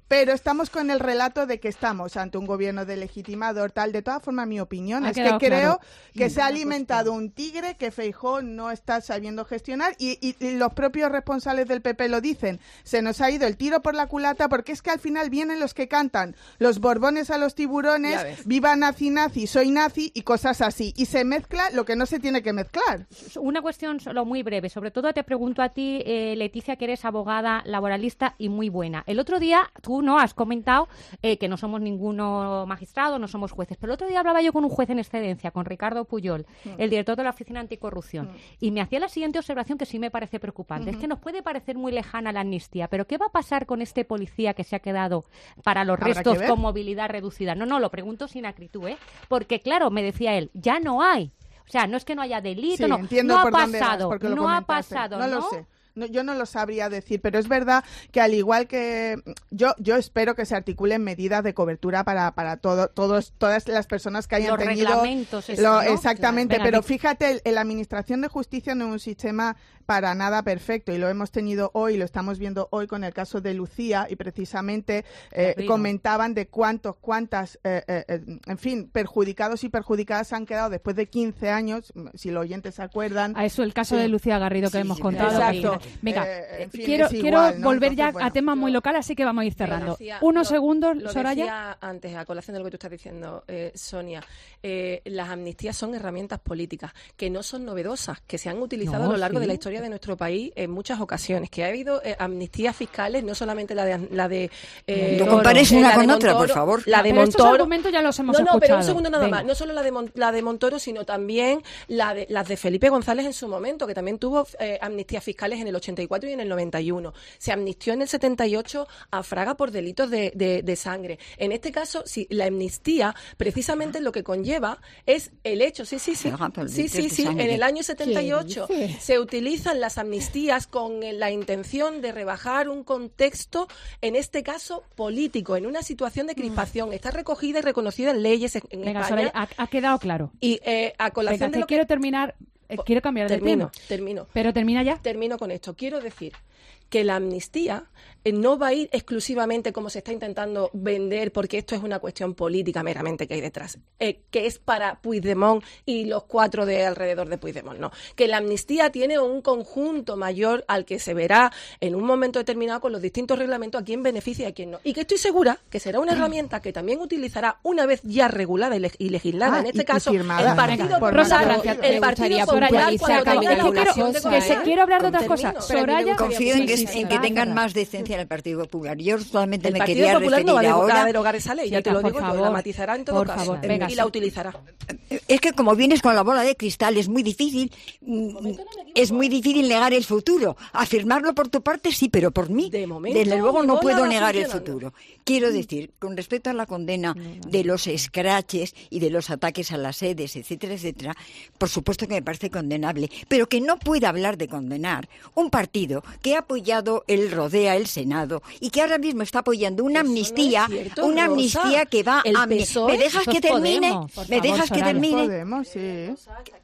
pero estamos con el relato de que estamos ante un gobierno de legitimador, tal. De todas formas, mi opinión Ha es que quedado creo claro. que se ha alimentado un tigre que Feijóo no está sabiendo gestionar y, y, y los propios responsables del P P lo dicen. Se nos ha ido el tiro por la culata porque es que al final vienen los que cantan los borbones a los tiburones, viva nazi nazi, soy nazi y cosas así. Y se mezcla lo que no se tiene que mezclar. Una cuestión solo muy breve. Sobre todo te pregunto a ti, eh, Leticia, que eres abogada laboralista y muy buena. El otro día tú no has comentado eh, que no somos ninguno magistrado, no somos jueces, pero el otro día hablaba yo con un juez en excedencia, con Ricardo Puyol, mm. el director de la Oficina Anticorrupción, mm. y me hacía la siguiente observación que sí me parece preocupante. Uh-huh. Es que nos puede parecer muy lejana la amnistía, pero ¿qué va a pasar con este policía que se ha quedado para los restos con movilidad reducida? No, no, lo pregunto sin acritud, ¿eh? Porque claro, me decía él, ya no hay. O sea, no es que no haya delito, sí, no, entiendo no ha por dónde pasado, vas, lo no ha pasado, no, ¿no? lo sé. No, yo no lo sabría decir, pero es verdad que al igual que yo yo espero que se articulen medidas de cobertura para para todo todos todas las personas que hayan Los tenido reglamentos, eso, lo, ¿no? exactamente, Claro. pero Venga, fíjate, el, la administración de justicia no es un sistema para nada perfecto y lo hemos tenido hoy, lo estamos viendo hoy con el caso de Lucía y precisamente eh, comentaban de cuántos cuántas eh, eh, en fin perjudicados y perjudicadas han quedado después de quince años, si los oyentes se acuerdan. A eso el caso sí. de Lucía Garrido que sí, hemos sí, contado. exacto. Venga, eh, en fin, quiero, igual, quiero ¿no? volver Entonces, ya bueno, a temas muy locales, así que vamos a ir cerrando. Decía, Unos lo, segundos, lo Soraya. Decía antes, a colación de lo que tú estás diciendo, eh, Sonia, eh, las amnistías son herramientas políticas que no son novedosas, que se han utilizado No, a lo largo sí. de la historia de nuestro país en muchas ocasiones, que ha habido eh, amnistías fiscales, no solamente la de... La de eh, no compares una la con de otra, Montoro, por favor. La de Pero estos Montoro. argumentos ya los hemos no, no, escuchado. pero un segundo nada Venga. más. No solo la de, Mon- la de Montoro, sino también la de, las de Felipe González en su momento, que también tuvo eh, amnistías fiscales en el ochenta y cuatro y en el noventa y uno. Se amnistió en el setenta y ocho a Fraga por delitos de, de, de sangre. En este caso, si la amnistía precisamente lo que conlleva es el hecho, sí, sí, sí, sí, sí, sí, en el año setenta y ocho se utilizan las amnistías con la intención de rebajar un contexto, en este caso político, en una situación de crispación. Está recogida y reconocida en leyes en, en Venga, España. Soraya, ha, ha quedado claro. Y eh, a colación Venga, de que lo quiero que... terminar, eh, quiero cambiar de termino, tema. termino. Pero termina ya. Termino con esto. Quiero decir que la amnistía eh, no va a ir exclusivamente como se está intentando vender, porque esto es una cuestión política meramente que hay detrás, eh, que es para Puigdemont y los cuatro de alrededor de Puigdemont. No, que la amnistía tiene un conjunto mayor al que se verá en un momento determinado con los distintos reglamentos a quién beneficia y a quién no. Y que estoy segura que será una herramienta que también utilizará una vez ya regulada y, leg- y legislada, Ah, en este y- y caso, firmada. el Partido Venga, Popular, Rosa, el me Partido gustaría Popular puntualizar cuando también tenga algunas ocasión de cosas, que se, gobernar, quiero hablar de otras termino. cosas. Pero a mí me Soraya, gustaría Confío en que, sí, sí, en que sí, tengan sí. más decencia en el Partido Popular. Yo solamente El me Partido quería Popular referir no va a derogar, ahora. a derogar esa ley, ya te Chicas, lo por digo yo, favor, la matizará en todo por caso favor, venga, y la sí. utilizará. Es que como vienes con la bola de cristal es muy difícil, mm, es muy difícil negar el futuro. Afirmarlo por tu parte sí, pero por mí, De momento, desde luego mi no bola puedo va negar el funcionando. futuro. Quiero decir, con respecto a la condena de los escraches y de los ataques a las sedes, etcétera, etcétera, por supuesto que me parece condenable, pero que no pueda hablar de condenar un partido que ha apoyado el Rodea, el Senado, y que ahora mismo está apoyando una Eso no amnistía, es cierto, una Rosa. amnistía que va El a... P S O E, ¿Me dejas eso que es termine? Podemos, por ¿Me favor, dejas que Soraya. termine? Podemos, sí.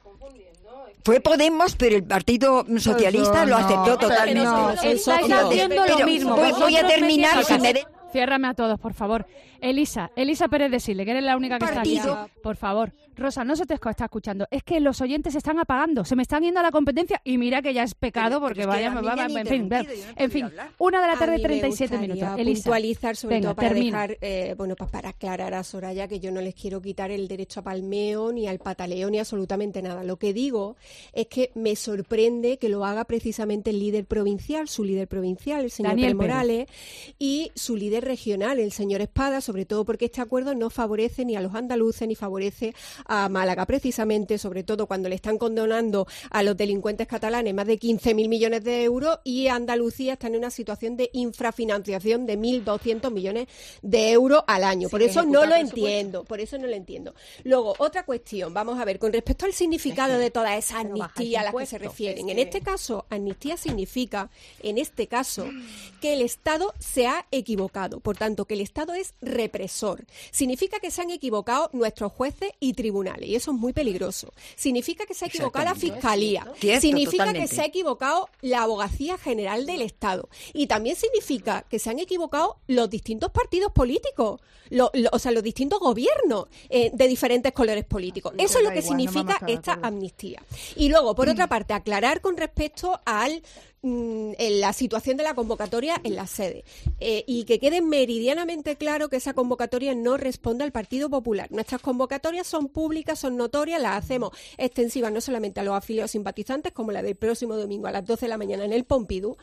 Fue Podemos, pero el Partido Socialista Eso lo no, aceptó pero totalmente. no, el Estáis socio. haciendo lo Pero mismo. voy, voy a Vosotros terminar me si me tiráis. de... Ciérrame a todos, por favor. Elisa, Elisa Pérez de Sile, que eres la única que está aquí. Partido. Por favor. Rosa, no se te está escuchando. Es que los oyentes se están apagando, se me están yendo a la competencia y mira que ya es pecado Pero- porque pero es que vaya, a me mí va, me han en fin, ver. interrumpido, yo no En podía fin, hablar. una de la A tarde, mí me treinta y siete gustaría minutos. Elisa, puntualizar, sobre venga, todo para termina. dejar, eh, bueno, pues para aclarar a Soraya que yo no les quiero quitar el derecho a palmeo, ni al pataleo, ni absolutamente nada. Lo que digo es que me sorprende que lo haga precisamente el líder provincial, su líder provincial, el señor Daniel Pérez Morales, y su líder regional, el señor Espada, sobre todo porque este acuerdo no favorece ni a los andaluces, ni favorece a Málaga, precisamente, sobre todo cuando le están condonando a los delincuentes catalanes más de quince mil millones de euros y Andalucía está en una situación de infrafinanciación de mil doscientos millones de euros al año. Por Sin eso no ejecutar lo presupuesto. entiendo, por eso no lo entiendo. Luego, otra cuestión, vamos a ver, con respecto al significado de todas esas pero baja amnistías a las que se impuestos, refieren. es En que- este caso, amnistía significa, en este caso, que el Estado se ha equivocado. Por tanto, que el Estado es represor. Significa que se han equivocado nuestros jueces y tribunales, y eso es muy peligroso. Significa que se ha equivocado la Fiscalía. Cierto, significa totalmente. que se ha equivocado la Abogacía General del Estado. Y también significa que se han equivocado los distintos partidos políticos, lo, lo, o sea, los distintos gobiernos eh, de diferentes colores políticos. Eso es lo que igual, no significa vamos a estar de esta acuerdo. amnistía. Y luego, por otra parte, aclarar con respecto al mm, en la situación de la convocatoria en la sede eh, y que quede meridianamente claro que esa convocatoria no responde al Partido Popular. Nuestras convocatorias son públicas, son notorias, las hacemos extensivas no solamente a los afiliados simpatizantes, como la del próximo domingo a las doce de la mañana en el Pompidou,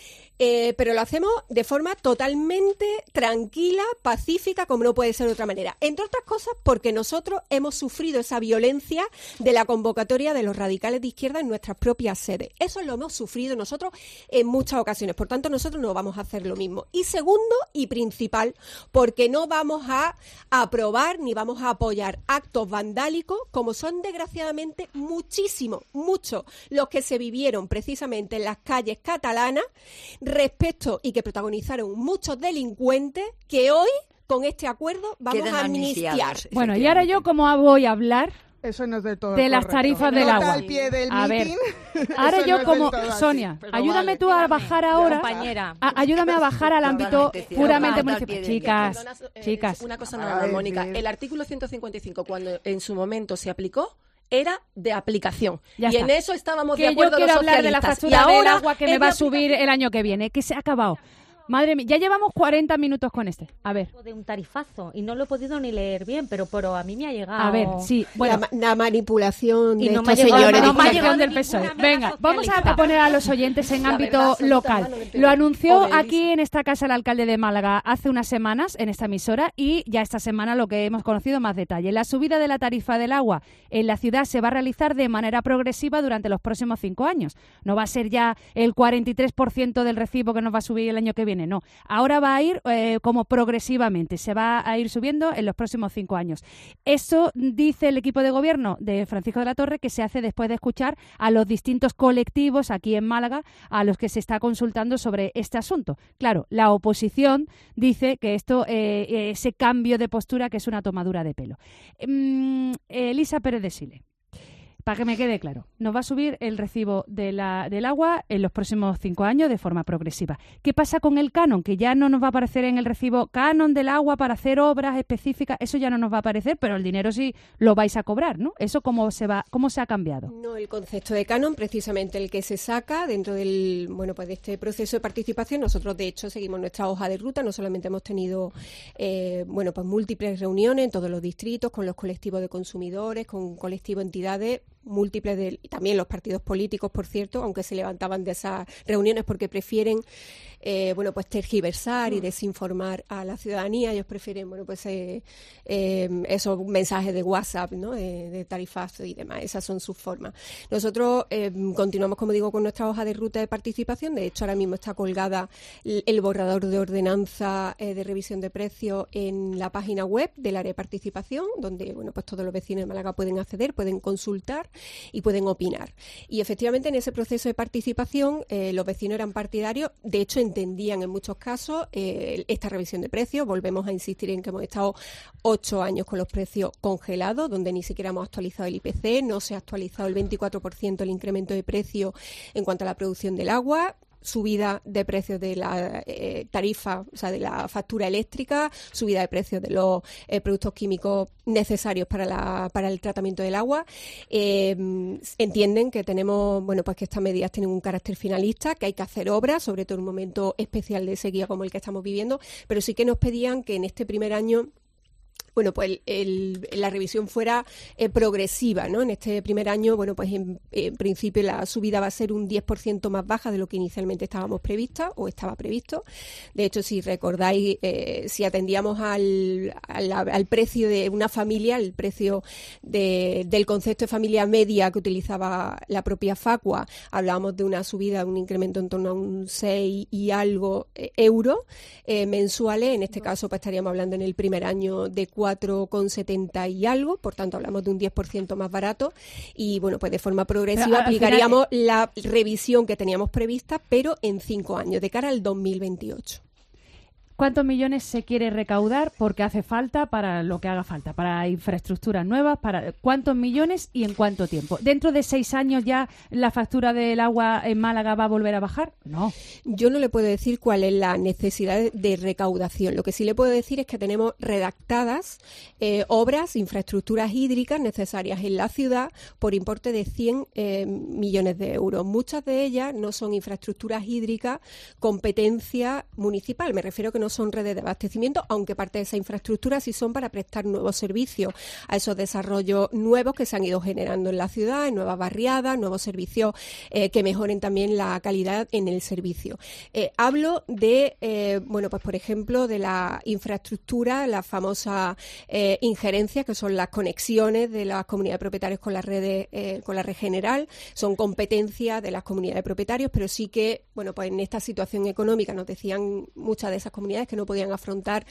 Eh, pero lo hacemos de forma totalmente tranquila, pacífica, como no puede ser de otra manera. Entre otras cosas, porque nosotros hemos sufrido esa violencia de la convocatoria de los radicales de izquierda en nuestras propias sedes. Eso lo hemos sufrido nosotros en muchas ocasiones. Por tanto, nosotros no vamos a hacer lo mismo. Y segundo y principal, porque no vamos a aprobar ni vamos a apoyar actos vandálicos, como son desgraciadamente muchísimos, muchos, los que se vivieron precisamente en las calles catalanas, respecto y que protagonizaron muchos delincuentes que hoy, con este acuerdo, vamos Quedan a amnistiar. amnistiados, Bueno, y ahora yo, ¿cómo voy a hablar Eso no es del todo de las correcto. tarifas del Nota agua? al pie del A ver, meeting, ahora eso yo no es como del todo así. Sonia, Pero ayúdame vale, tú a bajar ahora, Compañera. a- ayúdame a bajar al ámbito Totalmente cierto. puramente Nota al municipal. pie del Chicas, Perdona, eh, chicas. Una cosa Ay, nada más, Mónica. sí. El artículo ciento cincuenta y cinco, cuando en su momento se aplicó, era de aplicación. Ya y está. en eso estábamos de Que yo acuerdo quiero los hablar de la socialistas. factura Y del ahora agua que es me de va a subir aplicación. el año que viene, que se ha acabado. Madre mía, ya llevamos cuarenta minutos con este. A ver, De un tarifazo y no lo he podido ni leer bien, pero, pero a mí me ha llegado. a ver, sí, bueno. la, ma- la manipulación Y de no me ha estos llegado- señores. no de me ha izquierda. llegado del ninguna P S O E. mega Venga, vamos a, socialista. a poner a los oyentes en La ámbito verdad absoluta, local. no lo entiendo. Lo anunció Pobre aquí Elisa. en esta casa el alcalde de Málaga hace unas semanas en esta emisora y ya esta semana lo que hemos conocido más detalle. La subida de la tarifa del agua en la ciudad se va a realizar de manera progresiva durante los próximos cinco años. No va a ser ya el cuarenta y tres por ciento del recibo que nos va a subir el año que viene, no. Ahora va a ir eh, como progresivamente, se va a ir subiendo en los próximos cinco años. Eso dice el equipo de gobierno de Francisco de la Torre, que se hace después de escuchar a los distintos colectivos aquí en Málaga a los que se está consultando sobre este asunto. Claro, la oposición dice que esto, eh, ese cambio de postura, que es una tomadura de pelo. Mm, Elisa Pérez de Sile, para que me quede claro, nos va a subir el recibo de la, del agua en los próximos cinco años de forma progresiva. ¿Qué pasa con el canon? Que ya no nos va a aparecer en el recibo canon del agua para hacer obras específicas, eso ya no nos va a aparecer, pero el dinero sí lo vais a cobrar, ¿no? ¿Eso cómo se va, cómo se ha cambiado? No, el concepto de canon, precisamente el que se saca dentro del, bueno, pues de este proceso de participación. Nosotros, de hecho, seguimos nuestra hoja de ruta. No solamente hemos tenido, eh, bueno, pues múltiples reuniones en todos los distritos con los colectivos de consumidores, con colectivos de entidades múltiples de, y también los partidos políticos, por cierto, aunque se levantaban de esas reuniones porque prefieren eh, bueno, pues tergiversar y desinformar a la ciudadanía. Ellos prefieren, bueno, pues eh, eh, esos mensajes de WhatsApp, ¿no? De, de tarifazo y demás. Esas son sus formas. Nosotros eh, continuamos, como digo, con nuestra hoja de ruta de participación. De hecho, ahora mismo está colgada el, el borrador de ordenanza eh, de revisión de precios en la página web del área de participación, donde, bueno, pues todos los vecinos de Málaga pueden acceder, pueden consultar y pueden opinar. Y efectivamente, en ese proceso de participación, eh, los vecinos eran partidarios. De hecho, entendían en muchos casos eh, esta revisión de precios. Volvemos a insistir en que hemos estado ocho años con los precios congelados, donde ni siquiera hemos actualizado el I P C, no se ha actualizado el veinticuatro por ciento el incremento de precio en cuanto a la producción del agua, subida de precios de la eh, tarifa, o sea, de la factura eléctrica, subida de precios de los eh, productos químicos necesarios para la para el tratamiento del agua. Eh, entienden que tenemos, bueno, pues que estas medidas tienen un carácter finalista, que hay que hacer obras, sobre todo en un momento especial de sequía como el que estamos viviendo, pero sí que nos pedían que en este primer año, bueno, pues el, el, la revisión fuera eh, progresiva, ¿no? En este primer año, bueno, pues en, en principio la subida va a ser un diez por ciento más baja de lo que inicialmente estábamos prevista o estaba previsto. De hecho, si recordáis, eh, si atendíamos al, al, al precio de una familia, el precio de, del concepto de familia media que utilizaba la propia Facua, hablábamos de una subida, un incremento en torno a un seis y algo eh, euros eh, mensuales. En este caso, pues estaríamos hablando en el primer año de cuatro con setenta y algo, por tanto hablamos de un diez por ciento más barato y bueno, pues de forma progresiva pero, aplicaríamos final... la revisión que teníamos prevista, pero en cinco años, de cara al dos mil veintiocho. ¿Cuántos millones se quiere recaudar? Porque hace falta para lo que haga falta, para infraestructuras nuevas, para ¿cuántos millones y en cuánto tiempo? ¿Dentro de seis años ya la factura del agua en Málaga va a volver a bajar? No. Yo no le puedo decir cuál es la necesidad de recaudación. Lo que sí le puedo decir es que tenemos redactadas eh, obras, infraestructuras hídricas necesarias en la ciudad por importe de cien eh, millones de euros. Muchas de ellas no son infraestructuras hídricas competencia municipal. Me refiero a que no son redes de abastecimiento, aunque parte de esa infraestructura sí son para prestar nuevos servicios a esos desarrollos nuevos que se han ido generando en la ciudad, en nuevas barriadas, nuevos servicios eh, que mejoren también la calidad en el servicio. Eh, hablo de, eh, bueno, pues por ejemplo, de la infraestructura, las famosas eh, injerencias, que son las conexiones de las comunidades de propietarios con las redes, eh, con la red general, son competencias de las comunidades de propietarios, pero sí que, bueno, pues en esta situación económica nos decían muchas de esas comunidades que no podían afrontar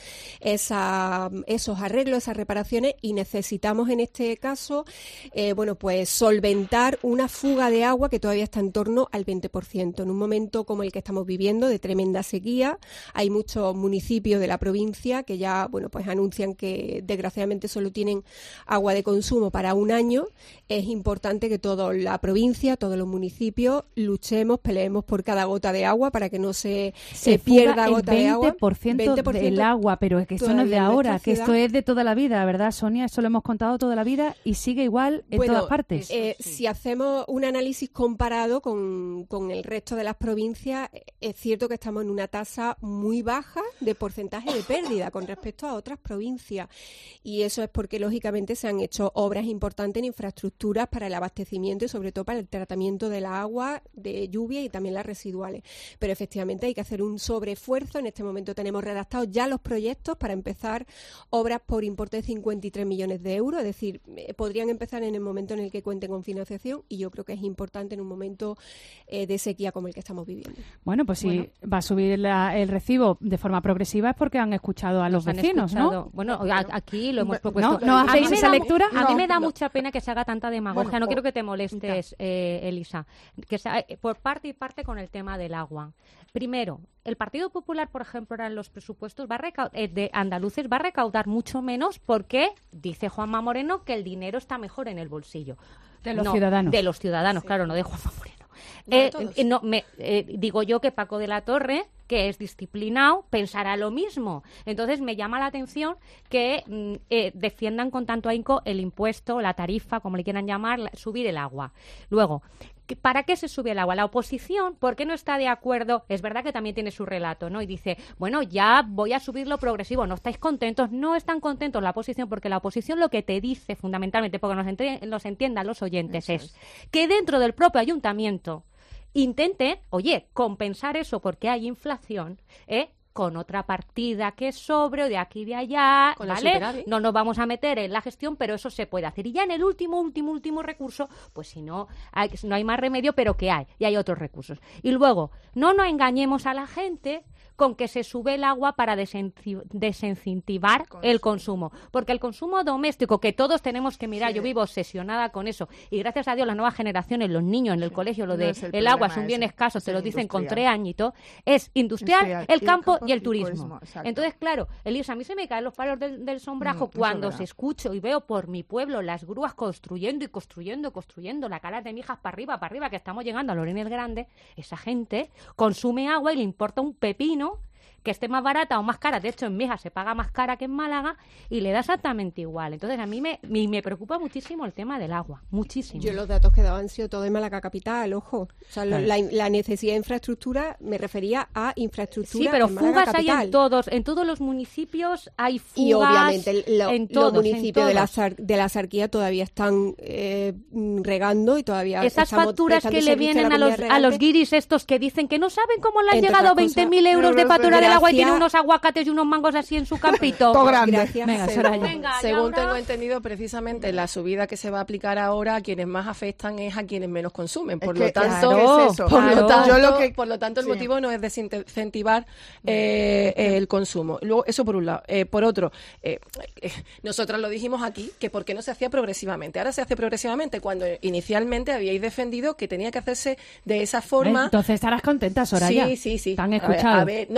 esa, esos arreglos, esas reparaciones, y necesitamos en este caso, eh, bueno, pues solventar una fuga de agua que todavía está en torno al veinte por ciento. En un momento como el que estamos viviendo, de tremenda sequía, hay muchos municipios de la provincia que ya, bueno, pues anuncian que desgraciadamente solo tienen agua de consumo para un año. Es importante que toda la provincia, todos los municipios, luchemos, peleemos por cada gota de agua para que no se, se, se pierda gota de agua. veinte por ciento del agua, pero es que esto no es de ahora, que esto es de toda la vida, ¿verdad, Sonia? Eso lo hemos contado toda la vida y sigue igual en bueno, todas partes. Eh, sí. Si hacemos un análisis comparado con, con el resto de las provincias, es cierto que estamos en una tasa muy baja de porcentaje de pérdida con respecto a otras provincias, y eso es porque lógicamente se han hecho obras importantes en infraestructuras para el abastecimiento y sobre todo para el tratamiento del agua de lluvia y también las residuales. Pero efectivamente hay que hacer un sobreesfuerzo. En este momento tenemos redactados ya los proyectos para empezar obras por importe de cincuenta y tres millones de euros, es decir, eh, podrían empezar en el momento en el que cuenten con financiación, y yo creo que es importante en un momento eh, de sequía como el que estamos viviendo. Bueno, pues si bueno. va a subir la, el recibo de forma progresiva es porque han escuchado a los Nos vecinos, ¿no? Bueno, a, aquí lo hemos propuesto. ¿No, ¿no hacéis esa da, lectura? A mí No, me da no. mucha pena que se haga tanta demagogia. Bueno, no o- quiero que te molestes, eh, Elisa. Que sea, eh, por parte y parte con el tema del agua. Primero, el Partido Popular, por ejemplo, ahora en los presupuestos va a recau- eh, de andaluces va a recaudar mucho menos porque dice Juanma Moreno que el dinero está mejor en el bolsillo. De los No, ciudadanos. De los ciudadanos, claro, no de Juanma Moreno. No de Eh, todos. eh, no, me, eh, digo yo que Paco de la Torre, que es disciplinado, pensará lo mismo. Entonces me llama la atención que mm, eh, defiendan con tanto ahínco el impuesto, la tarifa, como le quieran llamar, la- subir el agua. Luego, ¿qué- ¿para qué se sube el agua? La oposición, ¿por qué no está de acuerdo? Es verdad que también tiene su relato, ¿no? Y dice, bueno, ya voy a subirlo progresivo. ¿No estáis contentos? No están contentos la oposición, porque la oposición lo que te dice fundamentalmente, porque nos, enti- nos entiendan los oyentes, es que dentro del propio ayuntamiento intenten, oye, compensar eso porque hay inflación, ¿eh? Con otra partida que sobre o de aquí y de allá, Con la ¿vale? superávit. No nos vamos a meter en la gestión, pero eso se puede hacer. Y ya en el último, último, último recurso, pues si no hay, no hay más remedio, pero que hay, y hay otros recursos. Y luego, no nos engañemos a la gente con que se sube el agua para desenci- desincentivar el consumo. Porque el consumo doméstico, que todos tenemos que mirar, Sí. yo vivo obsesionada con eso, y gracias a Dios las nuevas generaciones, los niños en el colegio, lo No de es el el agua es problema un bien ese, escaso, es te lo el dicen con industrial. tres añitos, es industrial, Industrial, el y campo y el y turismo. turismo, exacto. Entonces, claro, Elisa, a mí se me caen los palos del, del sombrajo Mm, eso es cuando verdad. se escucho y veo por mi pueblo las grúas construyendo y construyendo y construyendo, la cara de mijas para arriba, para arriba, que estamos llegando a Lorena el Grande. Esa gente consume agua y le importa un pepino que esté más barata o más cara. De hecho, en Mijas se paga más cara que en Málaga y le da exactamente igual. Entonces, a mí me, me, me preocupa muchísimo el tema del agua, muchísimo. Yo los datos que daban han sido todo en Málaga capital, ojo. O sea, lo- Claro. la, la necesidad de infraestructura me refería a infraestructura Sí, pero en Málaga fugas hay capital. en todos, en todos los municipios hay fugas. Y obviamente lo- en los todos, en municipios de la, todos. sar- de la Sarquía todavía están eh, mm, regando y todavía Esas estamos facturas prestando que le servicio vienen la a los, comunidad a los regante. guiris estos que dicen que no saben cómo le han Entre llegado otras cosas, veinte mil euros de pero factura del agua y tiene gracias- unos aguacates y unos mangos así en su campito. Todo grande. Gracias. Venga, Según- Soraya. Venga, y Según ahora- tengo entendido, precisamente la subida que se va a aplicar ahora, a quienes más afectan es a quienes menos consumen. Por Es lo que tanto, claro, es eso. por, Claro. lo tanto Yo lo que- por lo tanto, el sí. motivo no es desincentivar eh, el consumo. Luego, eso por un lado. Eh, por otro, eh, eh, nosotras lo dijimos aquí, que por qué no se hacía progresivamente. Ahora se hace progresivamente cuando inicialmente habíais defendido que tenía que hacerse de esa forma. Entonces estarás contenta, Soraya. Sí, sí, sí. ¿Te han A ver, escuchado? A ver, no, no, nos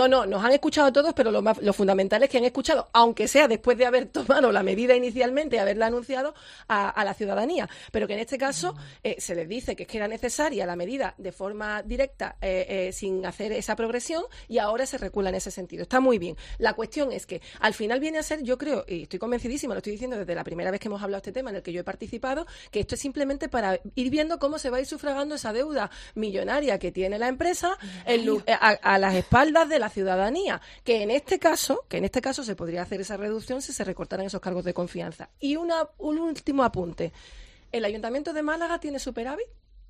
han escuchado todos, pero lo, más, lo fundamental es que han escuchado, aunque sea después de haber tomado la medida inicialmente y haberla anunciado a, a la ciudadanía, pero que en este caso eh, se les dice que es que era necesaria la medida de forma directa, eh, eh, sin hacer esa progresión, y ahora se recula en ese sentido. Está muy bien. La cuestión es que al final viene a ser, yo creo, y estoy convencidísima, lo estoy diciendo desde la primera vez que hemos hablado de este tema en el que yo he participado, que esto es simplemente para ir viendo cómo se va a ir sufragando esa deuda millonaria que tiene la empresa en, a, a las espaldas de la ciudadanía, que en este caso, que en este caso se podría hacer esa reducción si se recortaran esos cargos de confianza. Y una, un último apunte. ¿El Ayuntamiento de Málaga tiene superávit,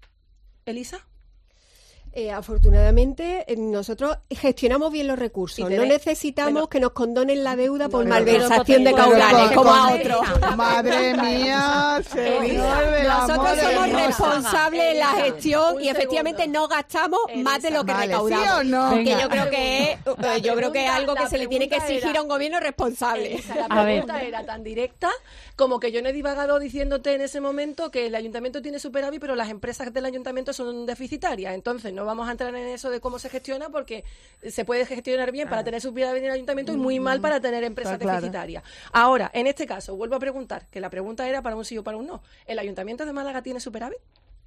Elisa? Eh, afortunadamente, eh, nosotros gestionamos bien los recursos. No necesitamos bueno, que nos condonen la deuda por no, malversación de caudales, como a otros. Madre mía, señor de la nosotros somos hermosa. responsables en la gestión y efectivamente no gastamos Elisa. más de lo que vale, recaudamos. ¿Sí o no? Que yo creo que es, pregunta, yo creo que es algo que se le tiene que exigir era, a un gobierno responsable. Elisa, la pregunta era tan directa como que yo no he divagado diciéndote en ese momento que el ayuntamiento tiene superávit, pero las empresas del ayuntamiento son deficitarias. Entonces, no vamos a entrar en eso de cómo se gestiona, porque se puede gestionar bien para tener superávit en el ayuntamiento y muy mal para tener empresas claro. deficitarias. Ahora, en este caso, vuelvo a preguntar, que la pregunta era para un sí o para un no. ¿El ayuntamiento de Málaga tiene superávit?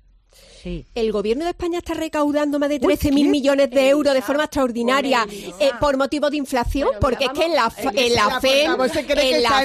Sí. El gobierno de España está recaudando más de trece mil millones de euros de forma extraordinaria eh, por motivo de inflación, pero porque es que en la F E M, en la F E M, en la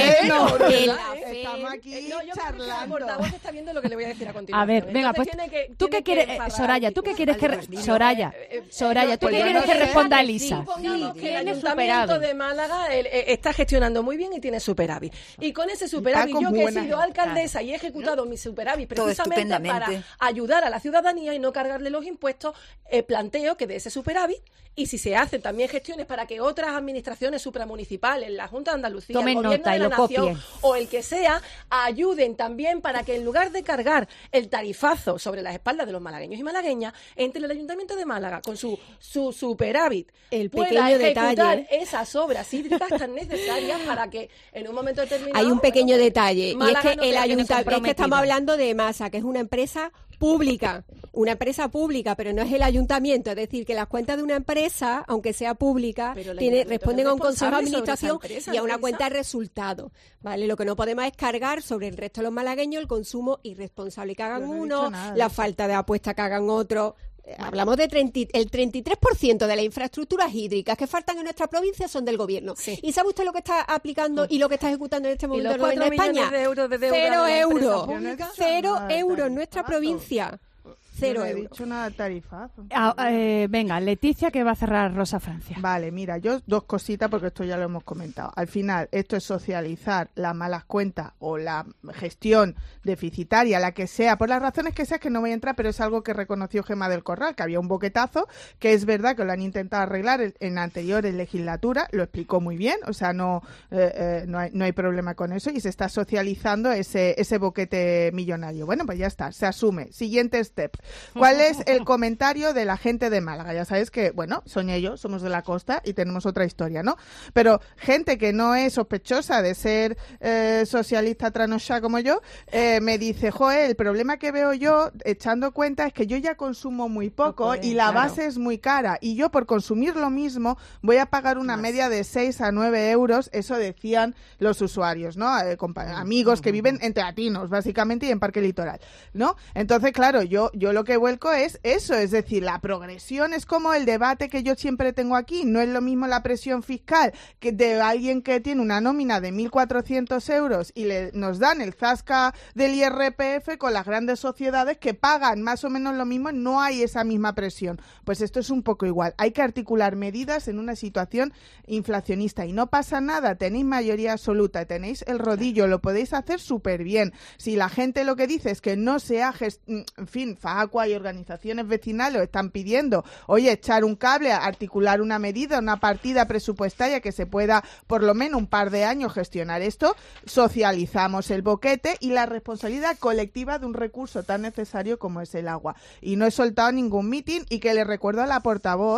F E M, estamos aquí no, charlando. El está viendo lo que le voy a decir a continuación. A ver, venga, pues que, tú qué quieres, eh, Soraya, tú qué quieres que re- Soraya, Soraya, tú qué quieres que responda Elisa. Sí, que el Ayuntamiento de Málaga el, eh, está gestionando muy bien y tiene superávit. Y con ese superávit, yo que he sido alcaldesa y he ejecutado mi superávit precisamente para ayudar a la ciudadanía y no cargarle los impuestos, eh, planteo que de ese superávit, y si se hacen también gestiones para que otras administraciones supramunicipales, la Junta de Andalucía, Tomen el Gobierno nota de y la lo Nación copien. o el que sea, ayuden también para que en lugar de cargar el tarifazo sobre las espaldas de los malagueños y malagueñas, entre el Ayuntamiento de Málaga con su, su superávit el pueda pequeño ejecutar detalle. esas obras hídricas tan necesarias para que en un momento determinado... Hay un pequeño bueno, detalle, Málaga y es que no el ayuntamiento, es que estamos hablando de Masa, que es una empresa pública, una empresa pública, pero no es el ayuntamiento, es decir, que las cuentas de una empresa, aunque sea pública, tiene, responden a un consejo de administración empresa, y a una cuenta de resultados, ¿vale? Lo que no podemos es cargar sobre el resto de los malagueños el consumo irresponsable que hagan no uno, la falta de apuesta que hagan otros. Hablamos de treinta, el treinta y tres por ciento de las infraestructuras hídricas que faltan en nuestra provincia son del gobierno. Sí. ¿Y sabe usted lo que está aplicando y lo que está ejecutando en este momento el gobierno de España? De euros de deuda Cero de euros. Pública. Cero euros en nuestra provincia. Cero no he euros. dicho nada tarifazo. Ah, eh, venga, Leticia, que va a cerrar Rosa Francia. Vale, mira, yo dos cositas porque esto ya lo hemos comentado. Al final, esto es socializar las malas cuentas o la gestión deficitaria, la que sea, por las razones que sea, que no voy a entrar, pero es algo que reconoció Gemma del Corral, que había un boquetazo, que es verdad que lo han intentado arreglar en anteriores legislaturas, lo explicó muy bien, o sea, no, eh, eh, no, hay, no hay problema con eso y se está socializando ese, ese boquete millonario. Bueno, pues ya está, se asume. Siguiente step. ¿Cuál es el comentario de la gente de Málaga? Ya sabes que, bueno, son ellos, somos de la costa y tenemos otra historia, ¿no? Pero gente que no es sospechosa de ser eh, socialista tranochá como yo, eh, me dice, joder, el problema que veo yo, echando cuenta, es que yo ya consumo muy poco okay, y la claro. base es muy cara. Y yo, por consumir lo mismo, voy a pagar una Más. media de seis a nueve euros. Eso decían los usuarios, ¿no? Eh, amigos que viven en Teatinos, básicamente, y en Parque Litoral, ¿no? Entonces, claro, yo, yo lo que vuelco es eso, es decir, la progresión es como el debate que yo siempre tengo aquí, no es lo mismo la presión fiscal que de alguien que tiene una nómina de mil cuatrocientos euros y le, nos dan el zasca del I R P F con las grandes sociedades que pagan más o menos lo mismo, no hay esa misma presión. Pues esto es un poco igual, hay que articular medidas en una situación inflacionista y no pasa nada, tenéis mayoría absoluta, tenéis el rodillo, lo podéis hacer súper bien. Si la gente lo que dice es que no se ha gest... en fin, Facua y organizaciones vecinales están pidiendo, oye, echar un cable, articular una medida, una partida presupuestaria que se pueda por lo menos un par de años gestionar esto, socializamos el boquete y la responsabilidad colectiva de un recurso tan necesario como es el agua. Y no he soltado ningún mitin y que le recuerdo a la portavoz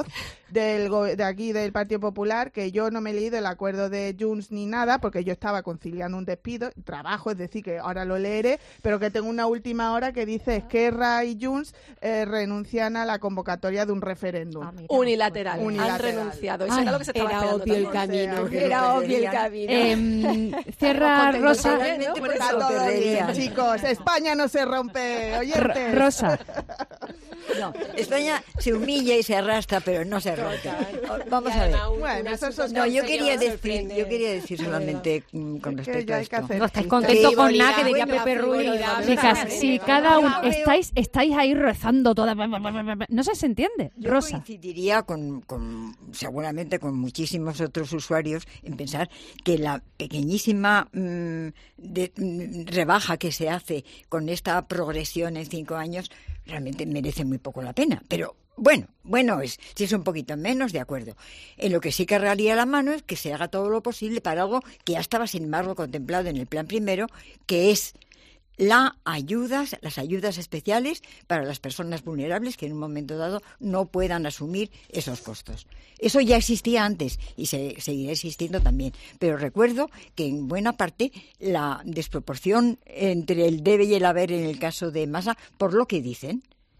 del go- de aquí del Partido Popular, que yo no me he leído el acuerdo de Junts ni nada, porque yo estaba conciliando un despido, trabajo, es decir, que ahora lo leeré, pero que tengo una última hora que dice Esquerra y Junts eh, renuncian a la convocatoria de un referéndum. Ah, mira. Unilateral. Unilateral. Han renunciado. Eso Ay, era lo que se estaba era esperando obvio el también. camino, O sea, era que obvio el lo camino. Eh, cierra Contentos Rosa. también, ¿no? Por Está eso. todo perdería. bien, chicos. España no se rompe, R- oyentes. Rosa. No, España se humilla y se arrastra, pero no se rompe. Vamos a ver. Bueno, eso es No, yo Sí, quería me decir, sorprende. yo quería decir solamente mm, con Es que respecto ya a hay que esto. hacer No estáis chistes. contentos con Frivolidad, nada, que diría bueno, Pepe Ruiz. frivolidad. Chicas, Venga, si venga, cada venga. uno Yo estáis, estáis ahí rezando todas, no se se entiende. Yo Rosa. coincidiría con, con, seguramente con muchísimos otros usuarios en pensar que la pequeñísima mm, de- mm, rebaja que se hace con esta progresión en cinco años realmente merece muy poco la pena. Pero bueno, bueno es, si es un poquito menos, de acuerdo. En lo que sí cargaría la mano es que se haga todo lo posible para algo que ya estaba, sin embargo, contemplado en el plan primero, que es la ayudas, las ayudas especiales para las personas vulnerables que en un momento dado no puedan asumir esos costos. Eso ya existía antes y se, seguirá existiendo también. Pero recuerdo que en buena parte la desproporción entre el debe y el haber en el caso de Masa, por lo que dicen,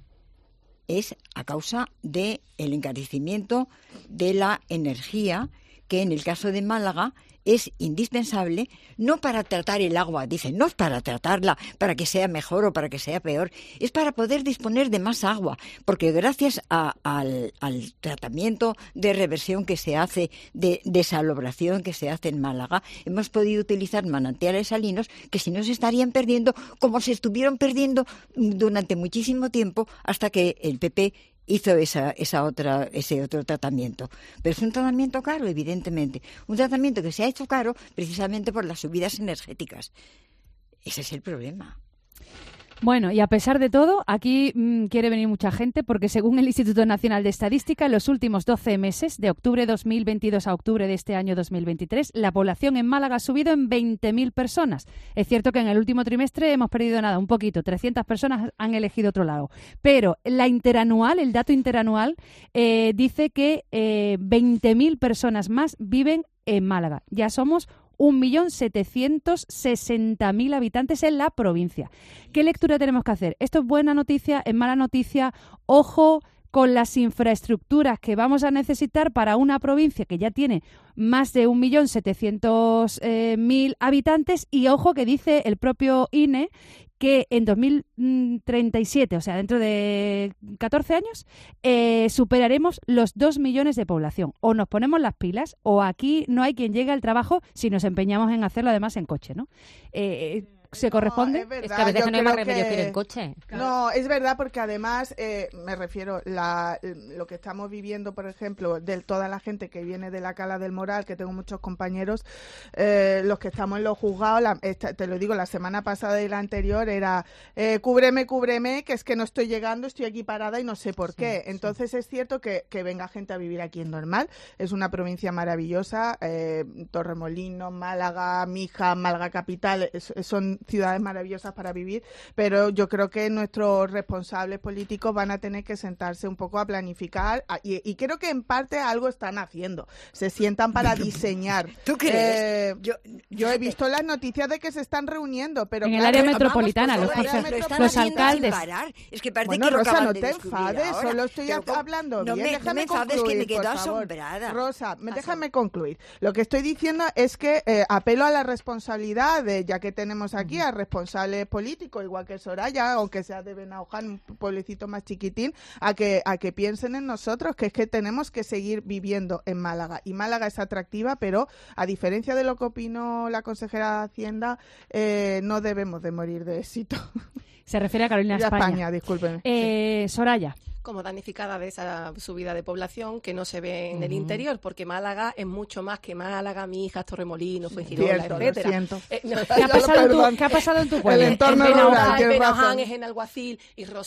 es a causa del encarecimiento de la energía, que en el caso de Málaga es indispensable, no para tratar el agua, dicen, no es para tratarla, para que sea mejor o para que sea peor, es para poder disponer de más agua, porque gracias a, al, al tratamiento de reversión que se hace, de desalobración que se hace en Málaga, hemos podido utilizar manantiales salinos que si no se estarían perdiendo, como se estuvieron perdiendo durante muchísimo tiempo, hasta que el P P hizo esa, esa otra, ese otro tratamiento. Pero es un tratamiento caro, evidentemente. Un tratamiento que se ha hecho caro precisamente por las subidas energéticas. Ese es el problema. Bueno, y a pesar de todo, aquí mmm, quiere venir mucha gente porque según el Instituto Nacional de Estadística, en los últimos doce meses, de octubre de dos mil veintidós a octubre de este año dos mil veintitrés, la población en Málaga ha subido en veinte mil personas. Es cierto que en el último trimestre hemos perdido nada, un poquito, trescientas personas han elegido otro lado. Pero la interanual, el dato interanual, eh, dice que eh, veinte mil personas más viven en Málaga. Ya somos un millón setecientos sesenta mil habitantes en la provincia. ¿Qué lectura tenemos que hacer? ¿Esto es buena noticia? ¿Es mala noticia? Ojo con las infraestructuras que vamos a necesitar para una provincia que ya tiene más de un millón setecientos mil habitantes, y ojo que dice el propio I N E que en dos mil treinta y siete, o sea, dentro de catorce años, eh, superaremos los dos millones de población. O nos ponemos las pilas, o aquí no hay quien llegue al trabajo si nos empeñamos en hacerlo además en coche, ¿no? Eh, ¿Se corresponde? No, es verdad, Es que a veces yo no hay más creo remedio que- que ir en coche. No, es verdad, porque además, eh, me refiero, la, lo que estamos viviendo, por ejemplo, de toda la gente que viene de la Cala del Moral, que tengo muchos compañeros, eh, los que estamos en los juzgados, la- esta- te lo digo, la semana pasada y la anterior era, eh, cúbreme, cúbreme, que es que no estoy llegando, estoy aquí parada y no sé por qué. Entonces es cierto que, que venga gente a vivir aquí en Normal, es una provincia maravillosa, eh, Torremolinos, Málaga, Mija, Málaga Capital, es- son ciudades maravillosas para vivir, pero yo creo que nuestros responsables políticos van a tener que sentarse un poco a planificar a- y, y creo que en parte algo están haciendo, se sientan para diseñar. ¿Tú crees? Eh, Yo, yo he visto las noticias de que se están reuniendo, pero En el claro, área vamos, metropolitana, pues, los ahora jefes- metro- están los haciendo sin alcaldes. parar. Es que parece Bueno, que lo Rosa, acaban no de te descubrir enfades, ahora. solo estoy Pero ¿cómo? hablando no bien. Me, no déjame me enfades, que concluir, me quedo por favor. asombrada. Rosa, me- déjame concluir. Lo que estoy diciendo es que eh, apelo a la responsabilidad, de, ya que tenemos aquí a responsables políticos, igual que Soraya, aunque sea de Benauján, un pueblecito más chiquitín, a que, a que piensen en nosotros, que es que tenemos que seguir viviendo en Málaga. Y Málaga es atractiva, pero a diferencia de lo que opinó la consejera de Hacienda, eh, no debemos de morir de éxito. Se refiere a Carolina Y a España. España, discúlpeme. Eh, Soraya. Como damnificada de esa subida de población que no se ve en el interior, porque Málaga es mucho más que Málaga, Mijas, Torremolinos, Fuengirola, Cierto, lo etcétera. siento. Eh, no, ¿Qué ha, Yo pasado en tu, perdón. ¿Qué ha pasado en tu pueblo? El entorno En rural, Benauján. en tienes Benaján, razón. es en Alguacil y Rosá,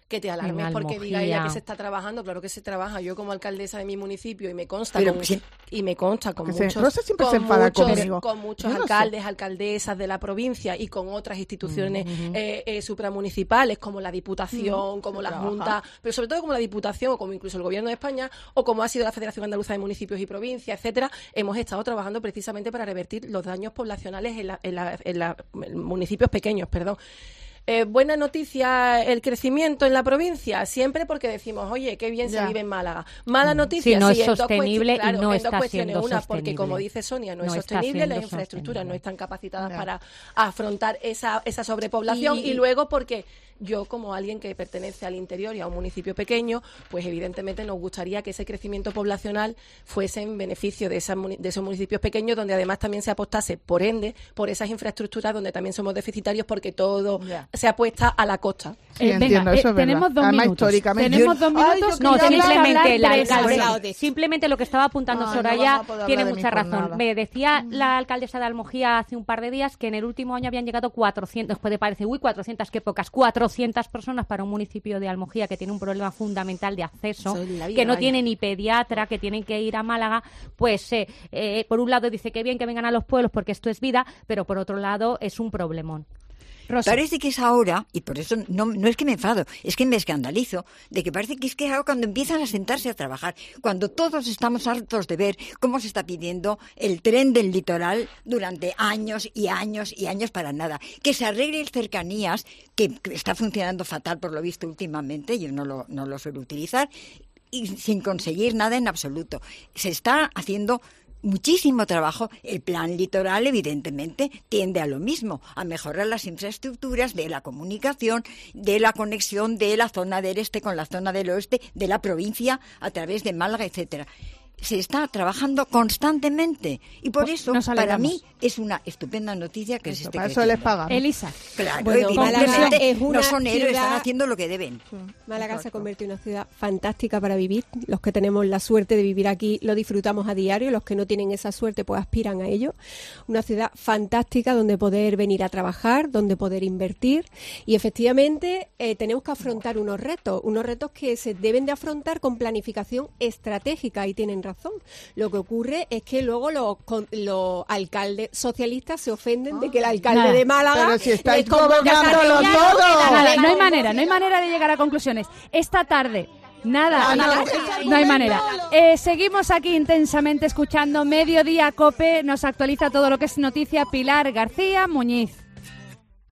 que te alarmes En porque diga Almojía. ella que se está trabajando. Claro que se trabaja. Yo como alcaldesa de mi municipio y me consta Pero, con, sí. y me consta con Que se- muchos, Rosa siempre con se enfada muchos, conmigo. con muchos Yo no sé. alcaldes, alcaldesas de la provincia y con otras instituciones eh, eh, supramunicipales como la Diputación, como las trabaja. juntas, pero sobre todo como la Diputación o como incluso el Gobierno de España o como ha sido la Federación Andaluza de Municipios y Provincias, etcétera, hemos estado trabajando precisamente para revertir los daños poblacionales en, la- en la- en la- en municipios pequeños, perdón. Eh, buena noticia el crecimiento en la provincia, siempre porque decimos, oye, qué bien Ya. se vive en Málaga. Mala noticia, Sí, no es en dos sostenible y cuesti- claro, no en dos está cuestiones. siendo Una, porque como sostenible. dice Sonia, no, es No está sostenible, las siendo infraestructuras sostenible. no están capacitadas Ya. para afrontar esa, esa sobrepoblación Y- y, luego porque yo, como alguien que pertenece al interior y a un municipio pequeño, pues evidentemente nos gustaría que ese crecimiento poblacional fuese en beneficio de, esas muni- de esos municipios pequeños, donde además también se apostase, por ende, por esas infraestructuras donde también somos deficitarios porque todo Ya. se apuesta a la costa. Sí, Eh, venga, entiendo, eh, eso es verdad. tenemos dos Además, minutos. históricamente- Tenemos dos Ay, yo minutos. quería No, hablar- simplemente el hablar de alcalde, eso. simplemente lo que estaba apuntando Ay, no Soraya vamos a poder tiene hablar de mucha mi razón. jornada. Me decía la alcaldesa de Almojía hace un par de días que en el último año habían llegado cuatrocientos, puede parecer, uy, cuatrocientas, qué pocas, cuatrocientas personas para un municipio de Almojía que tiene un problema fundamental de acceso, Eso es la vida, que no vaya. tiene ni pediatra, que tienen que ir a Málaga, pues eh, eh, por un lado dice que bien que vengan a los pueblos porque esto es vida, pero por otro lado es un problemón. Rosa. Parece que es ahora, y por eso no, no es que me enfado, es que me escandalizo, de que parece que es que es ahora cuando empiezan a sentarse a trabajar, cuando todos estamos hartos de ver cómo se está pidiendo el tren del litoral durante años y años y años para nada. Que se arregle el cercanías, que, que está funcionando fatal por lo visto últimamente, yo no lo, no lo suelo utilizar, y sin conseguir nada en absoluto. Se está haciendo muchísimo trabajo. El plan litoral, evidentemente, tiende a lo mismo, a mejorar las infraestructuras de la comunicación, de la conexión de la zona del este con la zona del oeste, de la provincia a través de Málaga, etcétera. Se está trabajando constantemente y por eso, Nos para alegramos. mí, es una estupenda noticia que se Eso, esté para eso les creciendo. pagan. Elisa. Claro, Bueno, evidentemente, Málaga es una no son héroes, ciudad- están haciendo lo que deben. Málaga se ha convertido en una ciudad fantástica para vivir. Los que tenemos la suerte de vivir aquí lo disfrutamos a diario. Los que no tienen esa suerte pues aspiran a ello. Una ciudad fantástica donde poder venir a trabajar, donde poder invertir. Y efectivamente eh, tenemos que afrontar unos retos, unos retos que se deben de afrontar con planificación estratégica y tienen razón. Lo que ocurre es que luego los, con- los alcaldes socialistas se ofenden de que el alcalde Nada. de Málaga Pero si estáis les convoca gobernándolo a ya no todo. queda Nada, nada. no hay manera, no hay manera de llegar a conclusiones. Esta tarde, nada, Ah, no, nada, no, no hay manera. Eh, seguimos aquí intensamente escuchando Mediodía Cope, nos actualiza todo lo que es noticia Pilar García Muñiz.